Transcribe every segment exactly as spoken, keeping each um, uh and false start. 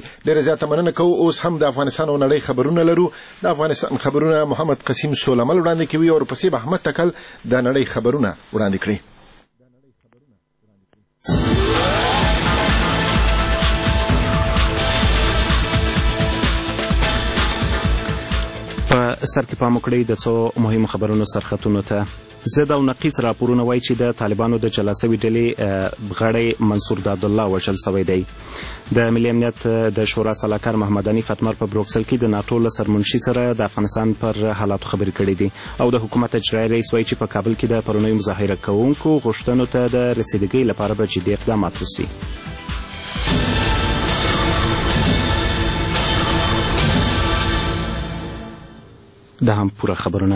ډېره زیاته مننه کوو. اوس هم د افغانستان او نړۍ خبرونه لرو. د افغانستان خبرونه محمد قسیم سولمل وړاندې کوي او ورپسې به احمد تکل د نړۍ خبرونه وړاندې کړي. په سر کې پام وکړئ د څو مهمو خبرونو سرخطونو ته. ضد او نقیص راپورونه وایي چې د طالبانو د جلا سوي ډلې غړی منصور دادالله وژل سوی دی. د ملي امنیت د شورا سلاکار محمد حنیف اتمر په بروکسل کې د ناټو له سرمنشي سره د افغانستان پر حالاتو خبرې کړې دي او د حکومت اجرایي رئیس وایي چې په کابل کې د پرونیو مظاهره کوونکو غوښتنو ته د رسیدګۍ لپاره به جدي اقدامات وسي. دا هم پوره خبرونه.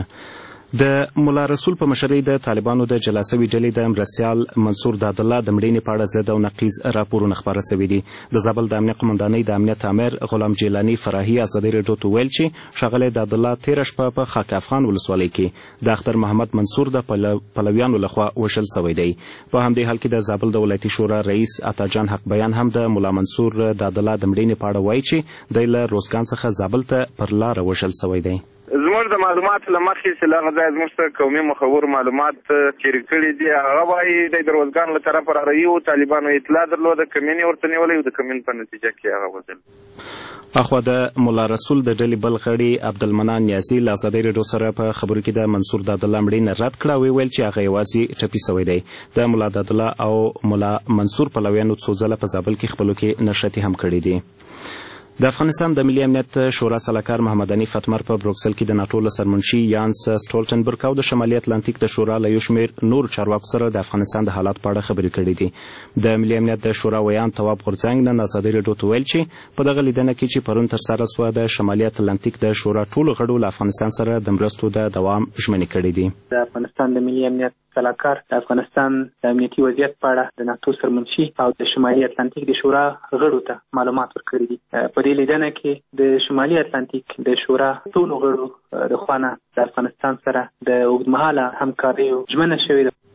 د ملا رسول په مشرۍ د طالبانو د جلا سوي ډلې د مرستیال منصور دادالله د مړینې په اړه ضد او نقیض راپورونه خپاره سوي دي. د زابل د امنیت قمندانۍ د امنیت امیر غلام جیلاني فراهي ازادۍ راډیو ته ویل چې ښاغلی دادالله تېره شپه په خاک افغان ولسوالۍ کې د اختر محمد منصور د پلویانو لخوا وژل سوی دی. په همدې حال کې د زابل د ولایتي شورا رئیس عطاجان حق بیان هم د ملا منصور دادالله د مړینې په اړه وایي چې دی له روزګان څخه زابل ته پر لاره وژل سوی دی. زموږ د معلوماتو له مخې چې له هغه ځایه زموږ څخه قومي مخور معلومات چیرې کړي دي. هغه وایي دی د روزګان له طرفه راروي و، طالبانو اطلاع درلوده، کمین یې ورته نیولی و، د کمین په نتیجه کې هغه وژل. اخوا د ملا رسول د ډلې بل غړي عبدالمنان نیازي له ازادۍ راډیو سره په خبرو کې د منصور دادالله مړینه رد کړه او ویل چې هغه یوازې ټپي سوی دی. د ملا دادالله او ملا منصور پلویانو څو ځله په زابل کې خپلو کې نښتې هم کړي دي. د افغانستان د ملي امنیت شورا سلاکار محمد حنیف اتمر په بروکسل کې د ناټو له سرمنشي یانس سټولټنبرګ او د شمالي اتلانتیک د شورا له یو شمېر نورو چارواکو سره د افغانستان د حالات په اړه خبرې کړې دي. د ملي امنیت د شورا ویان تواب غورځنګ نن ازادۍ راډیو ته ویل چې په دغه لیدنه کې چې پرون ترسره سوه د شمالي اتلانتیک د شورا ټولو غړو له افغانستان سره د مرستو د دوام ژمنې کړې دي. د افغانستان د ملي امنیت سلاکار د افغانستان د امنیتي وضعیت په اړه د ناټو سرمنشي او د شمالي اتلانتیک د شورا غړو ته معلومات ورکړي دي. په دې لیدنه کې د شمالي اتلانتیک د شورا ټولو غړو د خوا نه د افغانستان سره د اوږدمهاله همکاریو ژمنه شوې ده.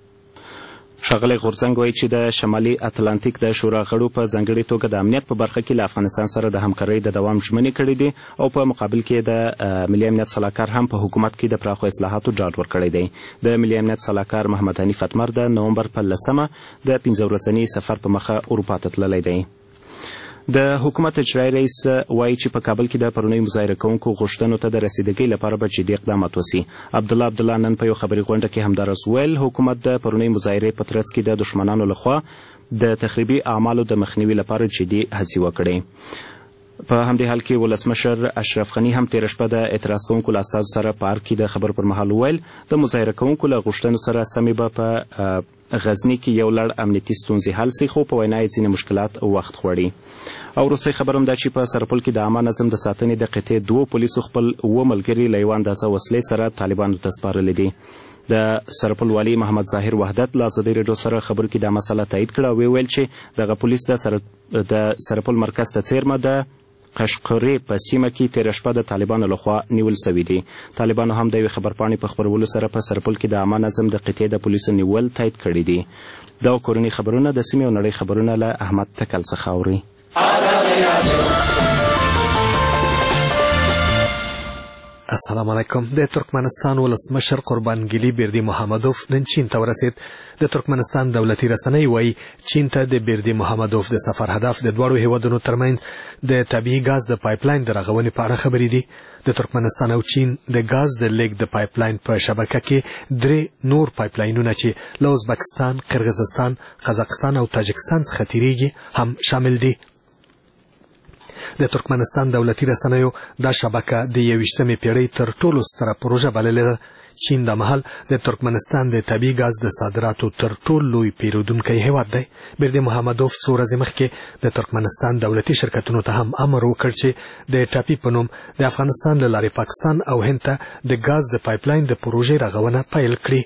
ښاغلی غورځنګ وایي چې د شمالي اتلانتیک د شورا غړو په ځانګړې توګه د امنیت په برخه کې له افغانستان سره د همکارۍ د دوام ژمنې کړې دي او په مقابل کې د ملي امنیت سلاکار هم په حکومت کې د پراخو اصلاحاتو ډاډ ورکړی دی. د ملي امنیت سلاکار محمد حنیف اتمر د نومبر په لسمه د پنځه ورځني سفر په مخه اروپا ته تللی دی. د حکومت اجرایي رئیس وایي چې په کابل کې د پرونیو مظاهره کوونکو غوښتنو ته د رسیدګۍ لپاره به جدي اقدامات وسي. عبدالله عبدالله نن په یو خبري غونډه کې همداراز ویل حکومت د پرونیو مظاهرې په ترڅ کې د دښمنانو لخوا د تخریبي اعمالو د مخنیوي لپاره جدي هڅې وکړې. په همدې حال کې ولسمشر اشرف غني هم تېره شپه د اعتراض کوونکو له استازو سره پارک کې د خبرو پر مهال وویل د مظاهره کوونکو له غوښتنو سره سمې به په غزني کې یو لړ امنیتي ستونزې حل سي، خو په وینا یې ځینې مشکلات وخت غواړي. او وروستی خبر هم دا چې په سرپل کې د عامه نظم د ساتنې د قطعې دوو پولیسو خپل اووه ملګري له یوه اندازه وسلې سره طالبانو ته سپارلي دي. د سرپل والي محمد ظاهر وحدت له ازادۍ راډیو سره خبرو کې دا مسله تایید کړه او ویل چې دغه پولیس د سر... د سرپل مرکز ته څیرمه د قشقرې په سیمه کې تېره شپه د طالبانو لخوا نیول سوي دي. طالبانو هم د یوې خبرپاڼې په خپرولو سره په سرپل کې د عامه نظم د قطعې د پولیسو نیول تایید کړي دي. دا کورني خبرونه د سیمې او نړۍ خبرونه له احمد تکل څخه اوري. السلام علیکم. د ترکمنستان ولسمشر قربانګلي بردي محمدوف نن چین ته ورسید. د ترکمنستان دولتي رسنۍ وایي چین ته د بردي محمدوف د سفر هدف د دواړو هیوادونو ترمنځ د طبیعي ګاز د پایپلاین د رغونې په اړه خبرې دي. د ترکمنستان او چین د ګاز د لیږد د پایپلاین په شبکه کې درې نور پایپلاینونه چې له ازبکستان، قرغیزستان، قزاقستان او تاجکستان څخه تیریږي هم شامل دي. د ترکمنستان دولتي رسنیو دا شبکه د یویشتمې پیړۍ تر ټولو ستره پروژه بللې ده. چین د مهال د ترکمنستان د طبیعي ګاز د صادراتو تر ټولو لوی پیرودونکی هیواد دی. بردي محمدوف څو ورځې مخکې د ترکمنستان دولتي شرکتونو ته هم امر وکړ چې د ټاپي په نوم د افغانستان له لارې پاکستان او هند ته د ګاز د پایپلاین د پروژې رغونه پیل کړي.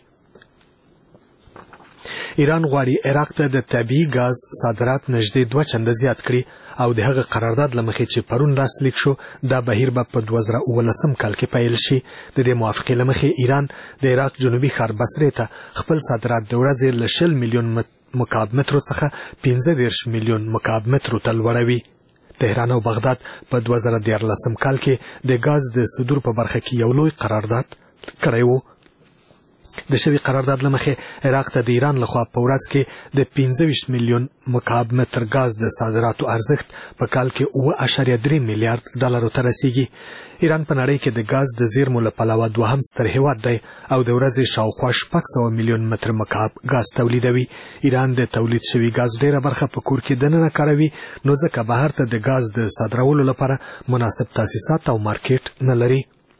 ایران غواړي عراق ته د طبیعي ګاز صادرات نږدې دوه چنده زیات کړي او د هغه قرارداد له مخې چې پرون لاسلیک شو دا بهیر به په دوه زره اوولسم کال کې پیل شي. د دې موافقې له مخې ایران د عراق جنوبي ښار بصرې ته خپل صادرات د ورځې له شل میلیون مکعب مترو څخه پنځه دېرش میلیون مکعب مترو ته لوړوي. تهران او بغداد په دوه زره دیارلسم کال کې د غاز د صدور په برخه کې یو لوی قرارداد کړی و. د شوی قرارداد لمخې عراق ته د ایران لخوا په ورځ کې د پنځه ویشت میلیون مکعب متر غاز د صادراتو ارزښت په کال کې اوه اعشاریه درې میلیارډ ډالرو ته رسیږي. ایران په نړۍ کې د غاز د زیرمو له پلوه دوهم ستر هیواد دی او د ورځې شاوخوا شپږ سوه میلیون متر مکعب غاز تولیدوي. ایران د تولید شوي غاز ډیره برخه په کور کې دننه کاروي، نو ځکه بهر ته د غاز د صادرولو لپاره مناسب تاسیسات او مارکیټ نه لري.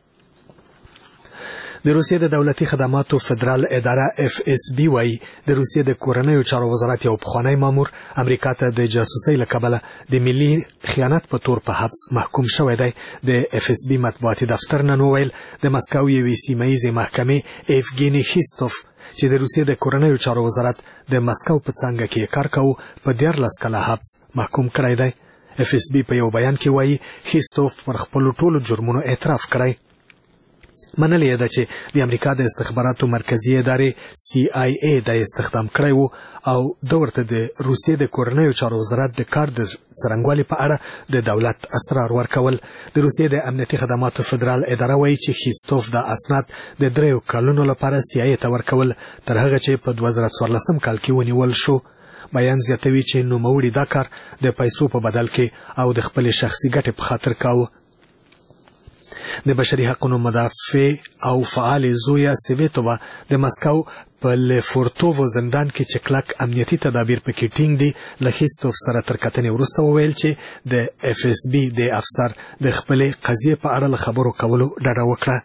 د روسیې د دولتي خدماتو فدرال اداره اف اس بي وايي د روسیې د کورنیو چارو وزارت یو پخوانی مامور امریکا ته د جاسوسۍ له کبله د ملي خیانت په تور په حبس محکوم شوی دی. د اف اس بي مطبوعاتي دفتر نن وویل د مسکو یوې سیمه ییزې محکمې ایفګیني خیستوف چې د روسیې د کورنیو چارو وزارت د مسکو په څانګه کې کار کاوه په دیارلس کاله حبس محکوم کړی دی. اف اس بي په یو بیان کې وایي خیستوف پر خپلو ټولو جرمونو اعتراف کړی. منلې ده چې د امریکا د استخباراتو مرکزی ادارې سی آی ای د استخدام کړی وو او د ورته د روسیې د کورنیو چارو وزارت د کار د څرنګوالي په اړه د دولت اسرار ورکول. د روسیې د امنیتي خدماتو فدرال اداره وایي چې خیستوف د اسناد د دریو کلونو لپاره سی آی ای ته ورکول تر هغه چې په دوه زره څوارلسم کال کې ونیول شو. بیان زیاتوي چې نوموړي دا کار د پیسو په بدل کې او د خپل شخصي ګټې په خاطر کاوه. د بشري حقوقو مدافع او فعال زویا سیویتووا د مسکو په لفورتوو زندان کې چې کلک امنیتي تدابیر پکې ټینګ دي له خیستوف سره تر کتنې وروسته وویل چې د اف اس بي د افسر د خپلې قضیې په اړه له خبرو کولو ډډه وکړه.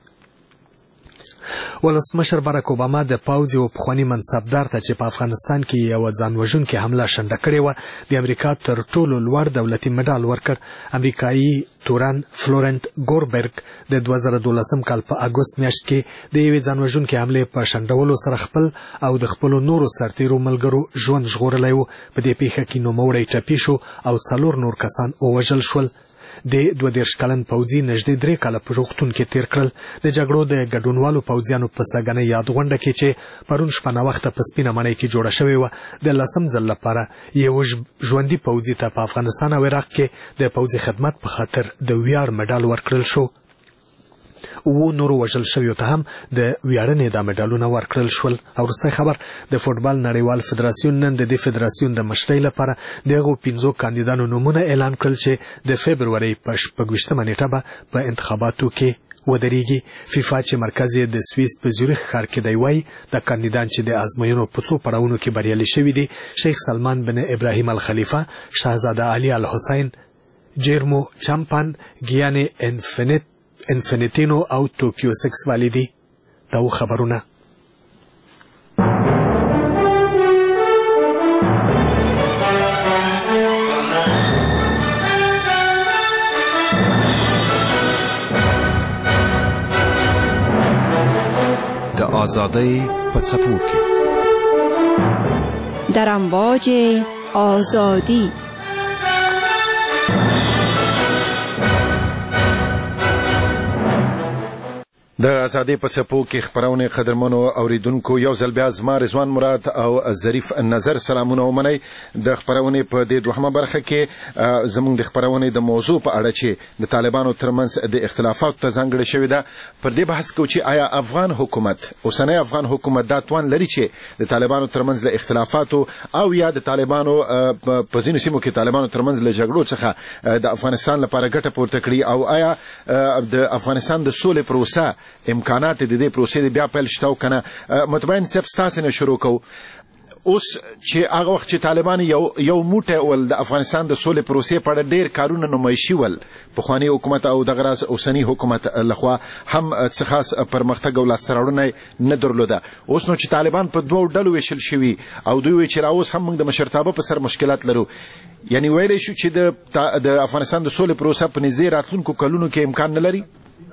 ولسمشر باراک اوباما د پوځ یو پخوانی منصبدار ته چې په افغانستان کې یو ځانوژونکې حمله شنډه کړې وه د امریکا تر ټولو لوړ دولتي مډال ورکړ. امریکایي تورن فلورنت ګوربرګ د دوه زره دولسم کال په اګوست میاشت کې د یوې ځانوژونکې حملې په شنډولو سره خپل او د خپلو نورو سرتیرو ملګرو ژوند ژغورلی و. په دې پیښه کې نوموړی ټپي شو او څلور نور کسان ووژل شول. د دوه دېرش کلن پوځي نږدې درې کاله په روغتون کې تیر کړل. د جګړو د ګډونوالو پوځیانو په سږنۍ یاد غونډه کې چې پرون شپه ناوخته په سپینه ماڼۍ کې جوړه شوې وه د لسم ځل لپاره یو ژوندي پوځي ته په افغانستان او عراق کې د پوځي خدمت په خاطر د ویاړ مډال ورکړل شو. و نورو وژل شویو ته هم د ویاړنې دا مډالونه ورکړل شول. او وروستی خبر د فوټبال نړیوال فدراسیون نن د دې فدراسیون د مشرۍ لپاره د هغو پنځو کاندیدانو نومونه اعلان کړل چې د فبرورۍ په شپږویشتمه نیټه به په انتخاباتو کې ودرېږي. فیفا چې مرکز یې د سویس په زیورخ ښار کې دی وایي د کاندیدان چې د ازموینو په څو پړاوونو کې بریالي شوي دي شیخ سلمان بن ابراهیم الخلیفه، شاهزاده علي الحسین، جیرمو چامپان، ګیانې انفینټ انفینټینو او ټوکیو سکس والی دي. دا و خبرونه. د آزادۍ په څپو کې در امواج آزادی د ازادۍ په څپو کې خپرونې قدرمنو اوریدونکو یو ځل بیا زما رضوان مراد او ظریف نظر سلامونه ومنئ. د خپرونې په دې دوهمه برخه کې زموږ د خپرونې د موضوع په اړه چې د طالبانو ترمنځ د اختلافاتو ته ځانګړې شوې ده پر دې بحث کوو چې آیا افغان حکومت اوسنی افغان حکومت دا توان لري چې د طالبانو ترمنځ له اختلافاتو او یا د طالبانو په ځینو سیمو کې طالبانو ترمنځ له جګړو څخه د افغانستان لپاره ګټه پورته کړي او آیا د افغانستان د سولې پروسه امکانات د دې پروسې د بیا پیل شته او کنه. مطمئن صاحب ستاسو نه شروع کوو. اوس چې هغه وخت چې طالبان یو یو موټی ول د افغانستان د سولې پروسې په اړه ډېر کارونه نمایشي ول پخواني حکومت او دغه راز اوسني حکومت لخوا هم څه خاص پرمختګ او لاسته راوړنه نه درلوده. اوس نو چې طالبان په دوو ډلو ویشل شوي او دوی وایي چې راوس هم موږ د مشرتابه په سر مشکلات لرو، یعنی ویلی شو چې د افغانستان د سولې پروسه په نږدې راتلونکو کلونو کې امکان نه لري.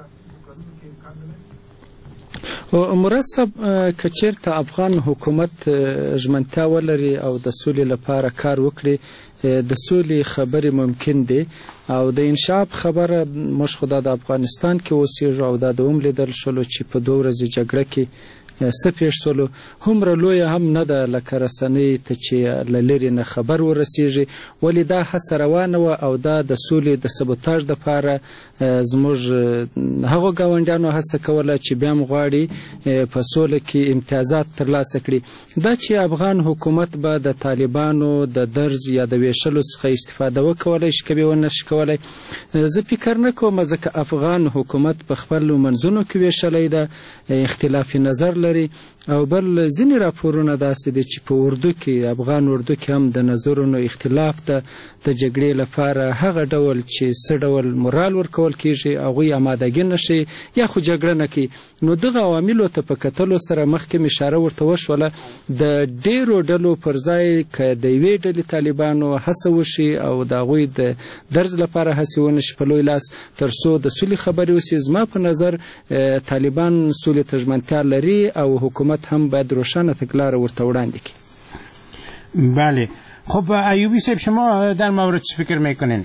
مراد صاحب که چېرته افغان حکومت ژمنتیا ولري او د سولې لپاره کار وکړي د سولې خبرې ممکن دي او د انشاء خبره موږ خو دا د افغانستان کې اوسېږو او دا د هم لیدل شولو چې په دوه ورځې جګړه کې څه پیښ شولو هومره لویه هم نه ده لکه رسنۍ ته چې له لرې نه خبر ورسیږي ولې دا هڅه روانه وه او دا د سولې د سبوتاژ دپاره زموږ هغو ګاونډیانو هڅه کوله چې بیا هم غواړي په سوله کې امتیازات ترلاسه کړي دا چې افغان حکومت به د طالبانو د درز یا د ویشلو څخه استفاده وکولی شي که به ونه شي کولی زه فکر نه کوم ځکه افغان حکومت په خپلو منځونو کې ویشلی ده اختلاف نظر لري او بل ځینې راپورونه داسې دي چې په اردو کې افغان اردو کې هم د نظرونو اختلاف ده د جګړې لپاره هغه ډول چې څه ډول مورال ورکول کېږي هغوی امادګي نه شي یا خو جګړه نه کوي نو دغه عواملو ته په کتلو سره مخکې مې اشاره ورته وشوله د ډېرو ډلو پر ځای که د یوې ډلې طالبانو هڅه وشي او د هغوی د درز لپاره هڅې ونه شي په لوی لاس تر څو د سولې خبرې وسي زما په نظر طالبان سولې ته ژمنتیا لري او حکومت هم باید روشنه تګلاره ورته وړاندې کړي. بله خب ایوبی صاحب شما در مورد چی فکر میکنین؟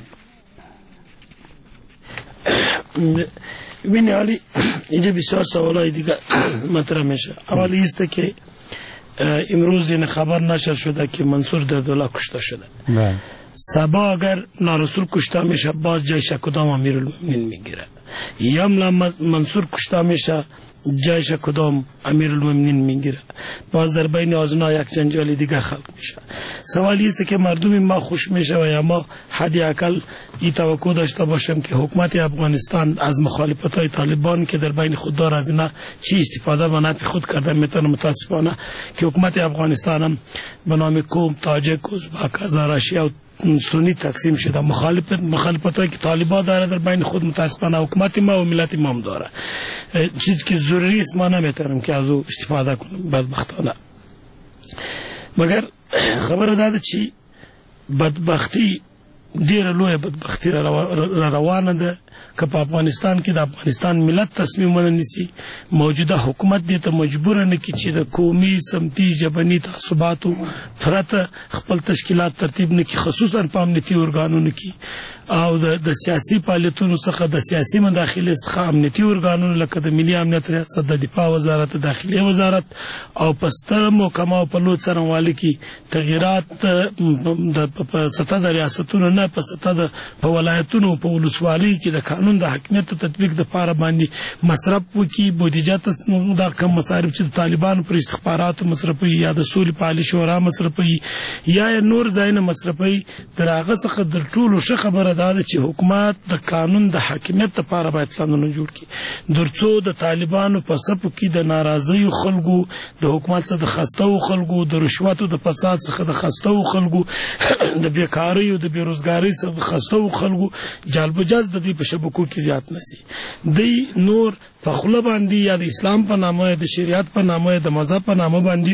ببینی حالی اینجا بسیار سوالای دیگه مطرح میشه. اولی است که امروز این خبر نشر شده که منصور دردولا کشته شده. سبا اگر نارسول کشته میشه باز جایش کدام امیرالمومنین میگیره یا منصور کشته میشه جایش کدام امیرالمومنین میگیره باز در بین آزنا یک جنجال دیگه خلق میشه. سوالی است که مردم ما خوش میشه و یا ما حدی اقل این توقع داشته باشیم که حکومت افغانستان از مخالفت های طالبان که در بین خود دار از اینا چی استفاده و نفی خود کرده میتونه متاسفانه که حکومت افغانستان هم به نام کوم تاجک ازبک هزارشی و سنی تقسیم شده مخالفت مخالفت هایی که طالبان داره در بین خود متاسفانه حکومت ما و ملت ما هم داره چیزی که ضروری است ما نمیتونیم که از او استفاده کنیم بدبختانه مگر خبر داده چی بدبختی ډیره لویه بدبختی را روانه ده که په افغانستان کې د افغانستان ملت تصمیم ونه نیسي موجوده حکومت دې ته مجبور نه کړي چې د قومي سمتي ژبني تعصباتو پرته خپل تشکیلات ترتیب نه کړي خصوصا په امنیتي ارګانونو کې او د سیاسي فعالیتونو څخه د سیاسي مداخلې څخه امنیتي ارګانونو لکه د ملي امنیت ریاست د دفاع وزارت داخلي وزارت او په ستر محکمه په لور څرنګوالي کې تغییرات په سطح د ریاستونو نه په سطح د ولایتونو په ولسوالۍ کې د قانون د حاکمیت تطبیق د لپاره باندې مصرف وکړي بودیجه ته دا کم مصارف چې د طالبانو پر استخباراتو مصرفوي یا د سولې پالي شورا مصرفوي یا نور ځایونه مصرفوي تر هغه څخه د ټولو ښه خبره دا ده چې حکومت د قانون د حاکمیت لپاره باید پلانونه جوړ کړي ترڅو د طالبانو په صفو کې د ناراضیو خلکو د حکومت څخه د خستو خلکو د رشوتو د فساد څخه د خستو خلکو د بیکارۍ او د بیروزګارۍ څخه د خستو خلکو جالبجاز د دې په شبکو کې زیات نسی دی نور په خله باندې یا د اسلام په نامه د شریعت په نامه د مذهب په نامه باندې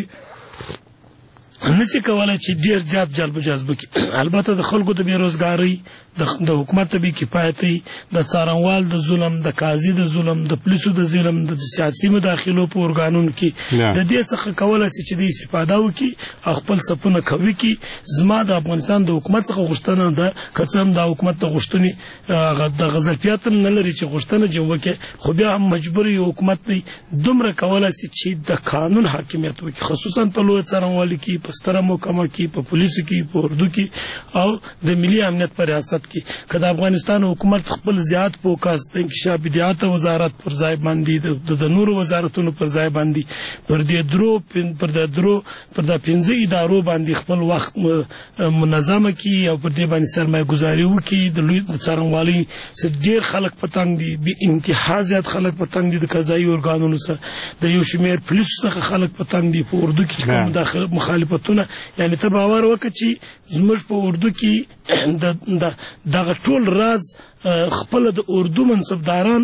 نسی کولای چې ډیر زیات جالبجاز وکړي البته د خلکو د بیروزګارۍ د حکومت به کفایتي د څارنوال د ظلم د قاضي د ظلم د پولیسو د ظلم د سیاسي مداخلو په ارګانونو کې د دې څخه کولای شي چې د استفاده وکړي خپل صفونه کوي کې زما د افغانستان د حکومت څخه غوښتنه ده کڅم د حکومت د غوښتنې د غزلفیات نه لري چې غوښتنه جوړ وکړي خو بیا هم مجبوري حکومت دی دومره کولای شي چې د قانون حاکمیت وکړي خصوصا په لوی څارنوالي کې په ستره محکمه کې په پولیسو کې په اردو کې او د ملي امنیت پر ریاست کې که د افغانستان حکومت خپل زیات فوکس د انکشاف بدیات وزارت پر ځای باندې د نورو وزارتونو پر ځای باندې پر دې درو پر د درو پر د پنځه ادارو باندې خپل وخت منظمه کړي او پر دې باندې سرمایه گذاري وکړي د لوی څارنوالۍ څخه ډېر خلک پتنګ دي به انتها زیات خلک پتنګ دي د قضایي ارګانونو څخه د یو شمېر پولیسو څخه خلک پتنګ دي په اردو کې چې کوم داخل مخالفتونه یعنی ته باور وکړه چې زموږ په اردو کې د دغه ټول راز خپل د اردو منصبداران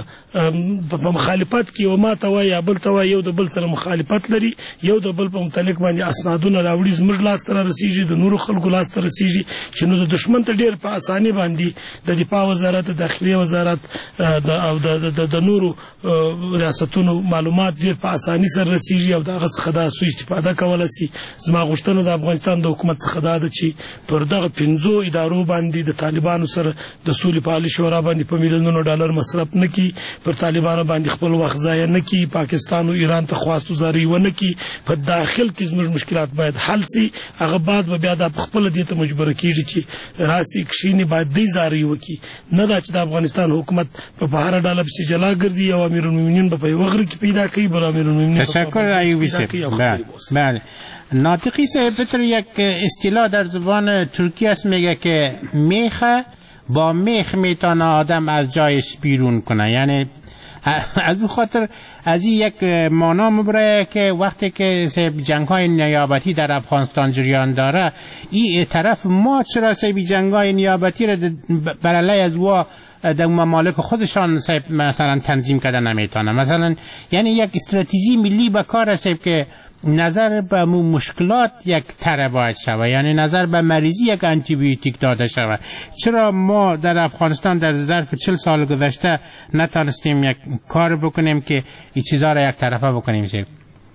په مخالفت کې او ما ته وایي یا بل ته وایي یو د بل سره مخالفت لري یو د بل په متعلق باندې اسنادونه راوړي زموږ لاس ته رسیږي د نورو خلکو لاس ته رسیږي چې نو د دشمن ته ډېر په اساني باندې د دفاع وزارت د داخلي وزارت او د نورو ریاستونو معلومات ډېر په اساني سره رسیږي او دغه څخه دا سوء استفاده کولی شي زما غوښتنه د افغانستان د حکومت څخه دا ده چې پر دغه پنځو ادارو باندې د طالبانو سره د سولې پالي شورا باندې په میلیونونو ډالر مصرف نکي، پر طالبانو باندې خپل وخت ضایع نکي، پاکستان او ایران ته خواستو زاري ونکي، په داخل کې زموږ مشکلات باید حل سي. هغه بعد به بیا د خپل دې ته مجبور کیږي چې راسي کښینی باید دې زاري وکي، نه دا چې د افغانستان حکومت په بهر ډاله په جلا ګرځي او امیرالمؤمنین په وغره کې پیدا کوي. بل امیرالمؤمنین تشکر ایوبی صاحب. بله ناطقی صاحب بطور یک اصطلاح در زبان ترکی است میگه که میخه با میخ میتونه آدم از جایش بیرون کنه، یعنی از اون خاطر از این یک معنا مبره که وقتی که جنگ های نیابتی در افغانستان جریان داره این طرف ما چرا سیب جنگ های نیابتی را بر علیه از وا در ممالک خودشان مثلا تنظیم کرده نمیتونه، مثلا یعنی یک استراتژی ملی به کار است که نظر به مشکلات یک طرح باید شود، یعنی نظر به مریضی یک آنتی بیوتیک داده شود. چرا ما در افغانستان در ظرف چهل سال گذشته نتونستیم یک کار بکنیم که این چیزها را یک طرفه بکنیم؟ شد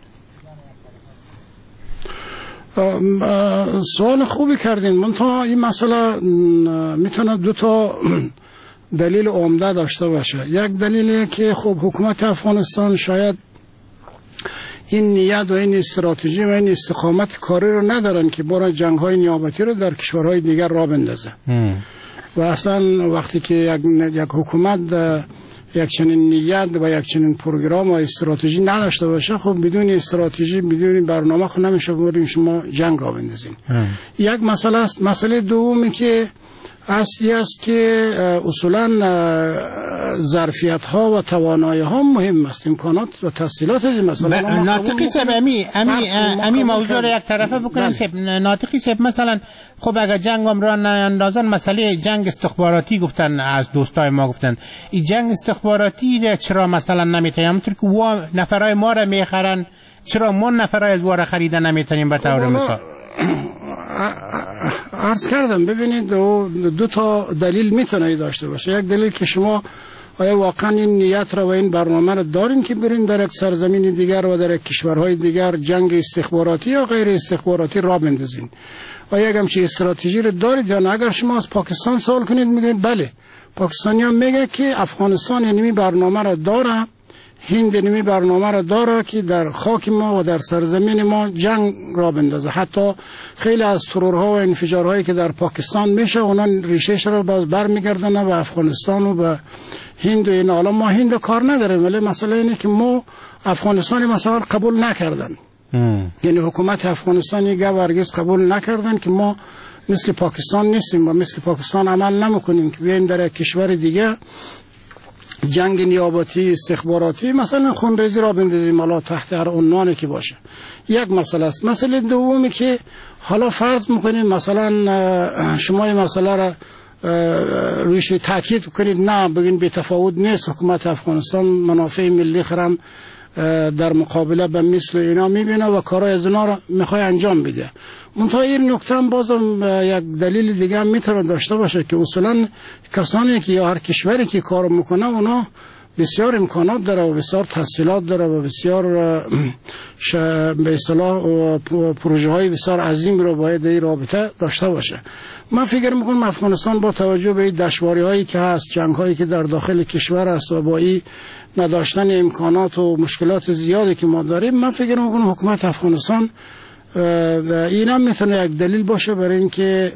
سوال خوبی کردین. منتها این مسئله میتونه دو تا دلیل عمده داشته باشه. یک دلیلی که خب حکومت افغانستان شاید این نیت و این استراتژی و این استقامت کاری رو ندارن که برای جنگ های نیابتی رو در کشورهای دیگر راه بندازه. و اصلا وقتی که یک, یک حکومت یک چنین نیت و یک چنین پروگرام و استراتژی نداشته باشه، خب بدون استراتژی بدون برنامه خود نمیشه بریم شما جنگ راه بندازین. یک مسئله است. مسئله دومی که اصلی است که اصولا ظرفیت ها و توانایی ها مهم است، امکانات و تسهیلات. مثلا ناطقی صاحب امی امی امی موضوع را یک طرفه بکنیم صاحب. ناطقی صاحب مثلا خب اگر جنگ هم را نیندازن، مسئله جنگ استخباراتی گفتن از دوستای ما، گفتن این جنگ استخباراتی را چرا مثلا نمیتونیم، همونطور که وا نفرای ما را میخرن چرا ما نفرای از وا را خریدن نمیتونیم؟ به طور مثال عرض کردم ببینید دو, دو تا دلیل میتونه داشته باشه. یک دلیل که شما آیا واقعا این نیت را و این برنامه را دارین که برین در یک سرزمین دیگر و در یک کشورهای دیگر جنگ استخباراتی یا غیر استخباراتی را بندازین؟ آیا یک همچین استراتژی را دارید یا نه؟ اگر شما از پاکستان سوال کنید میگن بله، پاکستانی هم میگه که افغانستان اینمی برنامه را داره، هند اینمی برنامه را داره که در خاک ما و در سرزمین ما جنگ را بندازه. حتی خیلی از ترورها و انفجارهایی که در پاکستان میشه اونا ریشهش را باز برمیگردن به افغانستان و به هند و این. حالا ما هند کار نداریم، ولی مسئله اینه که ما افغانستان مثلا قبول نکردن. یعنی حکومت افغانستانی گپ هرگز قبول نکردن که ما مثل پاکستان نیستیم و مثل پاکستان عمل نمیکنیم که بیایم در یک کشور دیگه جنگ نیابتی استخباراتی مثلا خونریزی را بندازیم، حالا تحت هر عنوانی که باشه. یک مسئله است. مسئله دومی که حالا فرض میکنیم مثلا شما این مسئله را رویش تاکید کنید، نه بگین بی تفاوت نیست، حکومت افغانستان منافع ملی خرم در مقابله به مثل اینا میبینه و کارهای از اونا را میخوای انجام بده. منتها این نکته هم بازم یک دلیل دیگه هم میتونه داشته باشه که اصولا کسانی که یا هر کشوری که کار میکنه اونا بسیار امکانات داره و بسیار تسهیلات داره و بسیار به اصطلاح پروژه های بسیار عظیم رو باید این رابطه داشته باشه. من فکر میکنم افغانستان با توجه به این دشواری هایی که هست، جنگ هایی که در داخل کشور است و با این نداشتن امکانات و مشکلات زیادی که ما داریم، من فکر میکنم حکومت افغانستان این هم میتونه یک دلیل باشه برای اینکه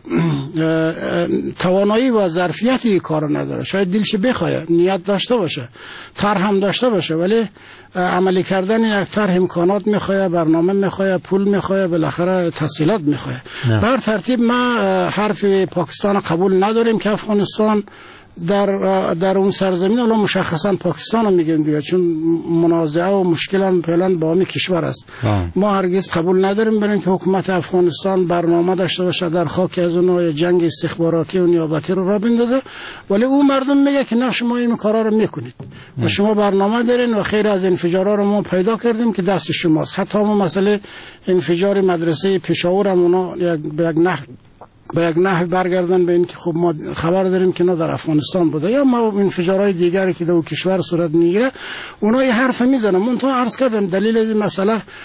توانایی و ظرفیتی کار نداره. شاید دلش بخواد، نیت داشته باشه، طرح هم داشته باشه، ولی عملی کردن یک طرح امکانات میخواد، برنامه میخواد، پول میخواد، بالاخره تسهیلات میخواد. به هر ترتیب ما حرف پاکستان قبول نداریم که افغانستان در در اون سرزمین، حالا مشخصا پاکستان رو میگیم دیگه چون منازعه و مشکل هم فعلا با همین کشور است. آه. ما هرگز قبول نداریم بریم که حکومت افغانستان برنامه داشته باشه در خاک از اون جنگ استخباراتی و نیابتی رو را بندازه، ولی اون مردم میگه که نه شما این کارا رو میکنید و شما برنامه دارین و خیر از انفجارا رو ما پیدا کردیم که دست شماست. حتی ما مسئله انفجار مدرسه پشاور هم اونا یک یک نه به یک نحو برگردن به این که خب ما خبر داریم که نه در افغانستان بوده، یا ما انفجارهای دیگری که در کشور صورت میگیره اونا یه حرف میزنن. منتها عرض کردم دلیل این مسئله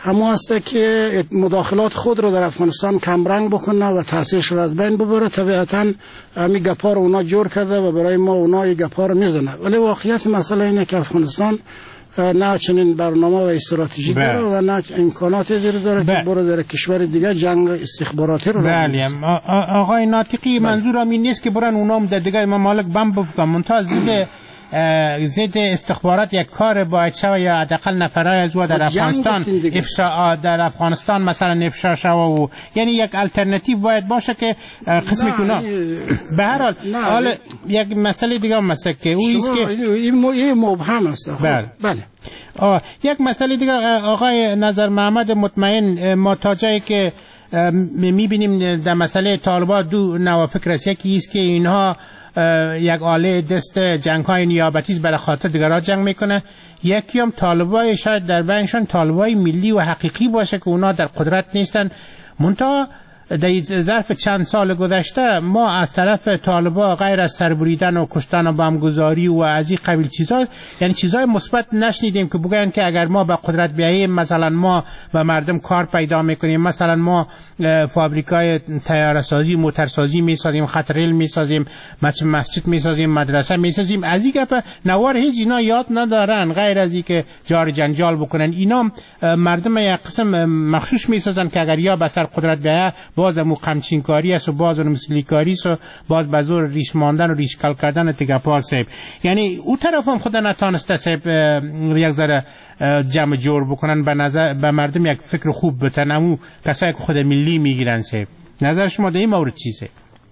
همون است که مداخلات خود رو در افغانستان کمرنگ بکنه و تاثیرش رو از بین ببره. طبیعتاً همین گپا رو اونا جور کرده و برای ما اونا این گپا رو میزنه، ولی واقعیت مسئله اینه که افغانستان نه چنین برنامه و استراتژی داره و نه امکاناتی داره که برو در کشور دیگه جنگ استخباراتی رو. بله آقای ناطقی، منظورم این نیست که برن اونا هم در دیگه ممالک بم بفکن، منتها ضد ضد استخبارات یک کار باید شود یا حداقل نفرای از او در افغانستان افشا در افغانستان مثلا افشا شود و یعنی یک الटरनेटिव باید باشه که قسمی اونا به هر حال. حالا یک مسئله دیگه هم است که او است که این مبهم است. بله بله آه. یک مسئله دیگه آقای نظر محمد مطمئن، ما تا جایی که میبینیم در مسئله طالبان دو نوع فکر است. یکی است که اینها یک آله دست جنگ های نیابتی است برای خاطر دیگرها جنگ میکنه، یکی هم طالبای شاید در بینشان طالبای ملی و حقیقی باشه که اونا در قدرت نیستن. منتها در ظرف چند سال گذشته ما از طرف طالبا غیر از سربریدن و کشتن و بمبگذاری و از این قبیل چیزا، یعنی چیزای مثبت نشنیدیم که بگن که اگر ما به قدرت بیاییم مثلا ما به مردم کار پیدا میکنیم، مثلا ما فابریکای طیاره سازی، موتور سازی میسازیم، خط ریل میسازیم، مسجد میسازیم، مدرسه میسازیم. از این گپ نوار هیچ اینا یاد ندارن غیر از اینکه جار جنجال بکنن. اینا مردم یک قسم مخشوش میسازن که اگر یا به سر قدرت بیاید باز مو قمچین کاری است و باز مسلی کاری است و باز به زور ریش ماندن و ریش کل کردن تگپا سیب. یعنی او طرف هم خود نتانسته سیب یک ذره جمع جور بکنن به نظر به مردم یک فکر خوب بتن، امو کسایی که خود ملی میگیرن سیب. نظر شما در این مورد چیزه؟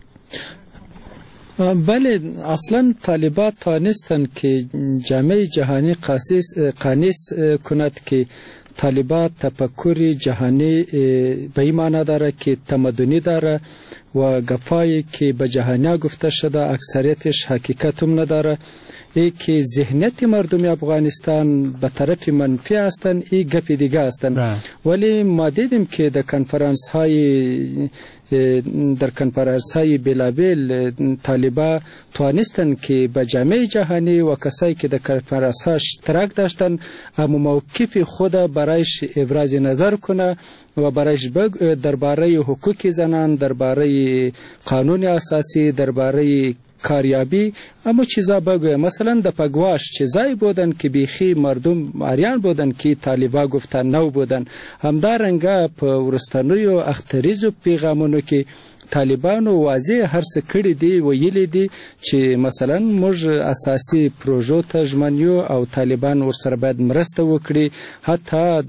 بله، اصلا طالبان تانستن که جامعه جهانی قانیس کند که طالبان تفکر جهانی به این معنی داره که تمدنی داره و گفایی که به جهانی گفته شده اکثریتش حقیقت هم نداره. ای که ذهنیت مردم افغانستان به طرف منفی هستند، ای گپ دیگه هستند. ولی ما دیدیم که در کنفرانس های در کنفرانس های بلابل طالبان توانستن که به جامعه جهانی و کسایی که در کنفرانس ها اشتراک داشتن اما موقف خود برایش ابراز نظر کنه و برایش درباره حقوق زنان، درباره قانون اساسی، درباره کاریابی اما چیزا بگویم. مثلا در پگواش چیزایی بودن که بیخی مردم آریان بودن که طالبا گفتن نو بودن. همدارنگه په ورستانیو اختریزو پیغامونو کې طالبانو واضح هر څه کړي دي ویلي دي چې مثلا موږ اساسي پروژو ته ژمنیو او طالبان ورسره باید مرسته وکړي، حتی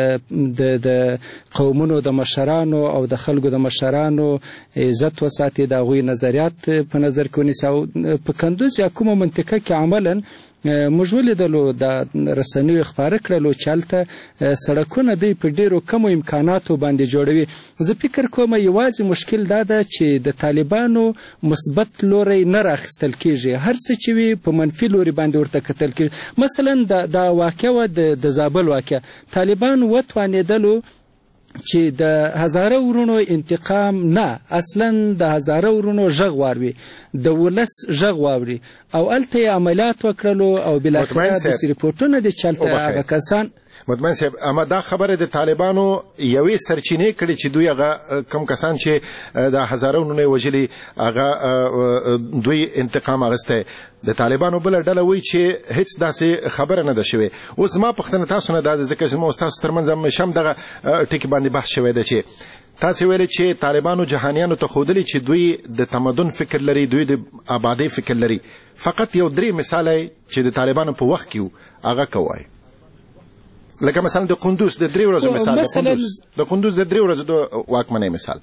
د قومونو د مشرانو او د خلکو د مشرانو عزت وساتي، د هغوی نظریات په نظر کې ونیسي. او په کندوز یا کومه منطقه کې عملا موږ ولیدلو د رسنیو خبره کړلو چې هلته سړکونه دوی په ډېرو کمو امکاناتو باندې جوړوي. زه فکر کوم یوازې مشکل دا ده چې د طالبانو مثبت لوری نه راخیستل کېږي، هر څه چې وي په منفي لوري باندې ورته کتل کېږي. مثلا دا واقعه وه د زابل واقعه، طالبان وتوانېدلو چې د هزاره ورونو انتقام نه، اصلا د هزاره ورونو غږ واوري، د ولس غږ واوري او هلته یې عملیات وکړلو او بالاخره داسې ریپورټونه دي چې هلته هغه کسان مطمئن صاحب، اما دا خبره د طالبانو یوې سرچینې کړي چې دوی هغه کم کسان چې د هزارونو وژلي هغه دوی انتقام اخیستی. د طالبانو بله ډله وایي چې هیڅ داسې خبره نه ده شوې. اوس زما پوښتنه تاسو نه دا ده، ځکه چې زما ستاسو ترمنځ همیشه هم دغه ټکي باندې بحث شوی ده چې تاسې ویلې چې طالبانو جهانیانو ته ښودلي چې دوی د تمدن فکر لري، دوی د آبادۍ فکر لري. فقط یو درې مثاله چې د طالبانو په وخت کې و هغه کوای، لکه مثلا د قندوز د درې ورځو مثال، د قندوز د درې ورځو د واکمنۍ مثال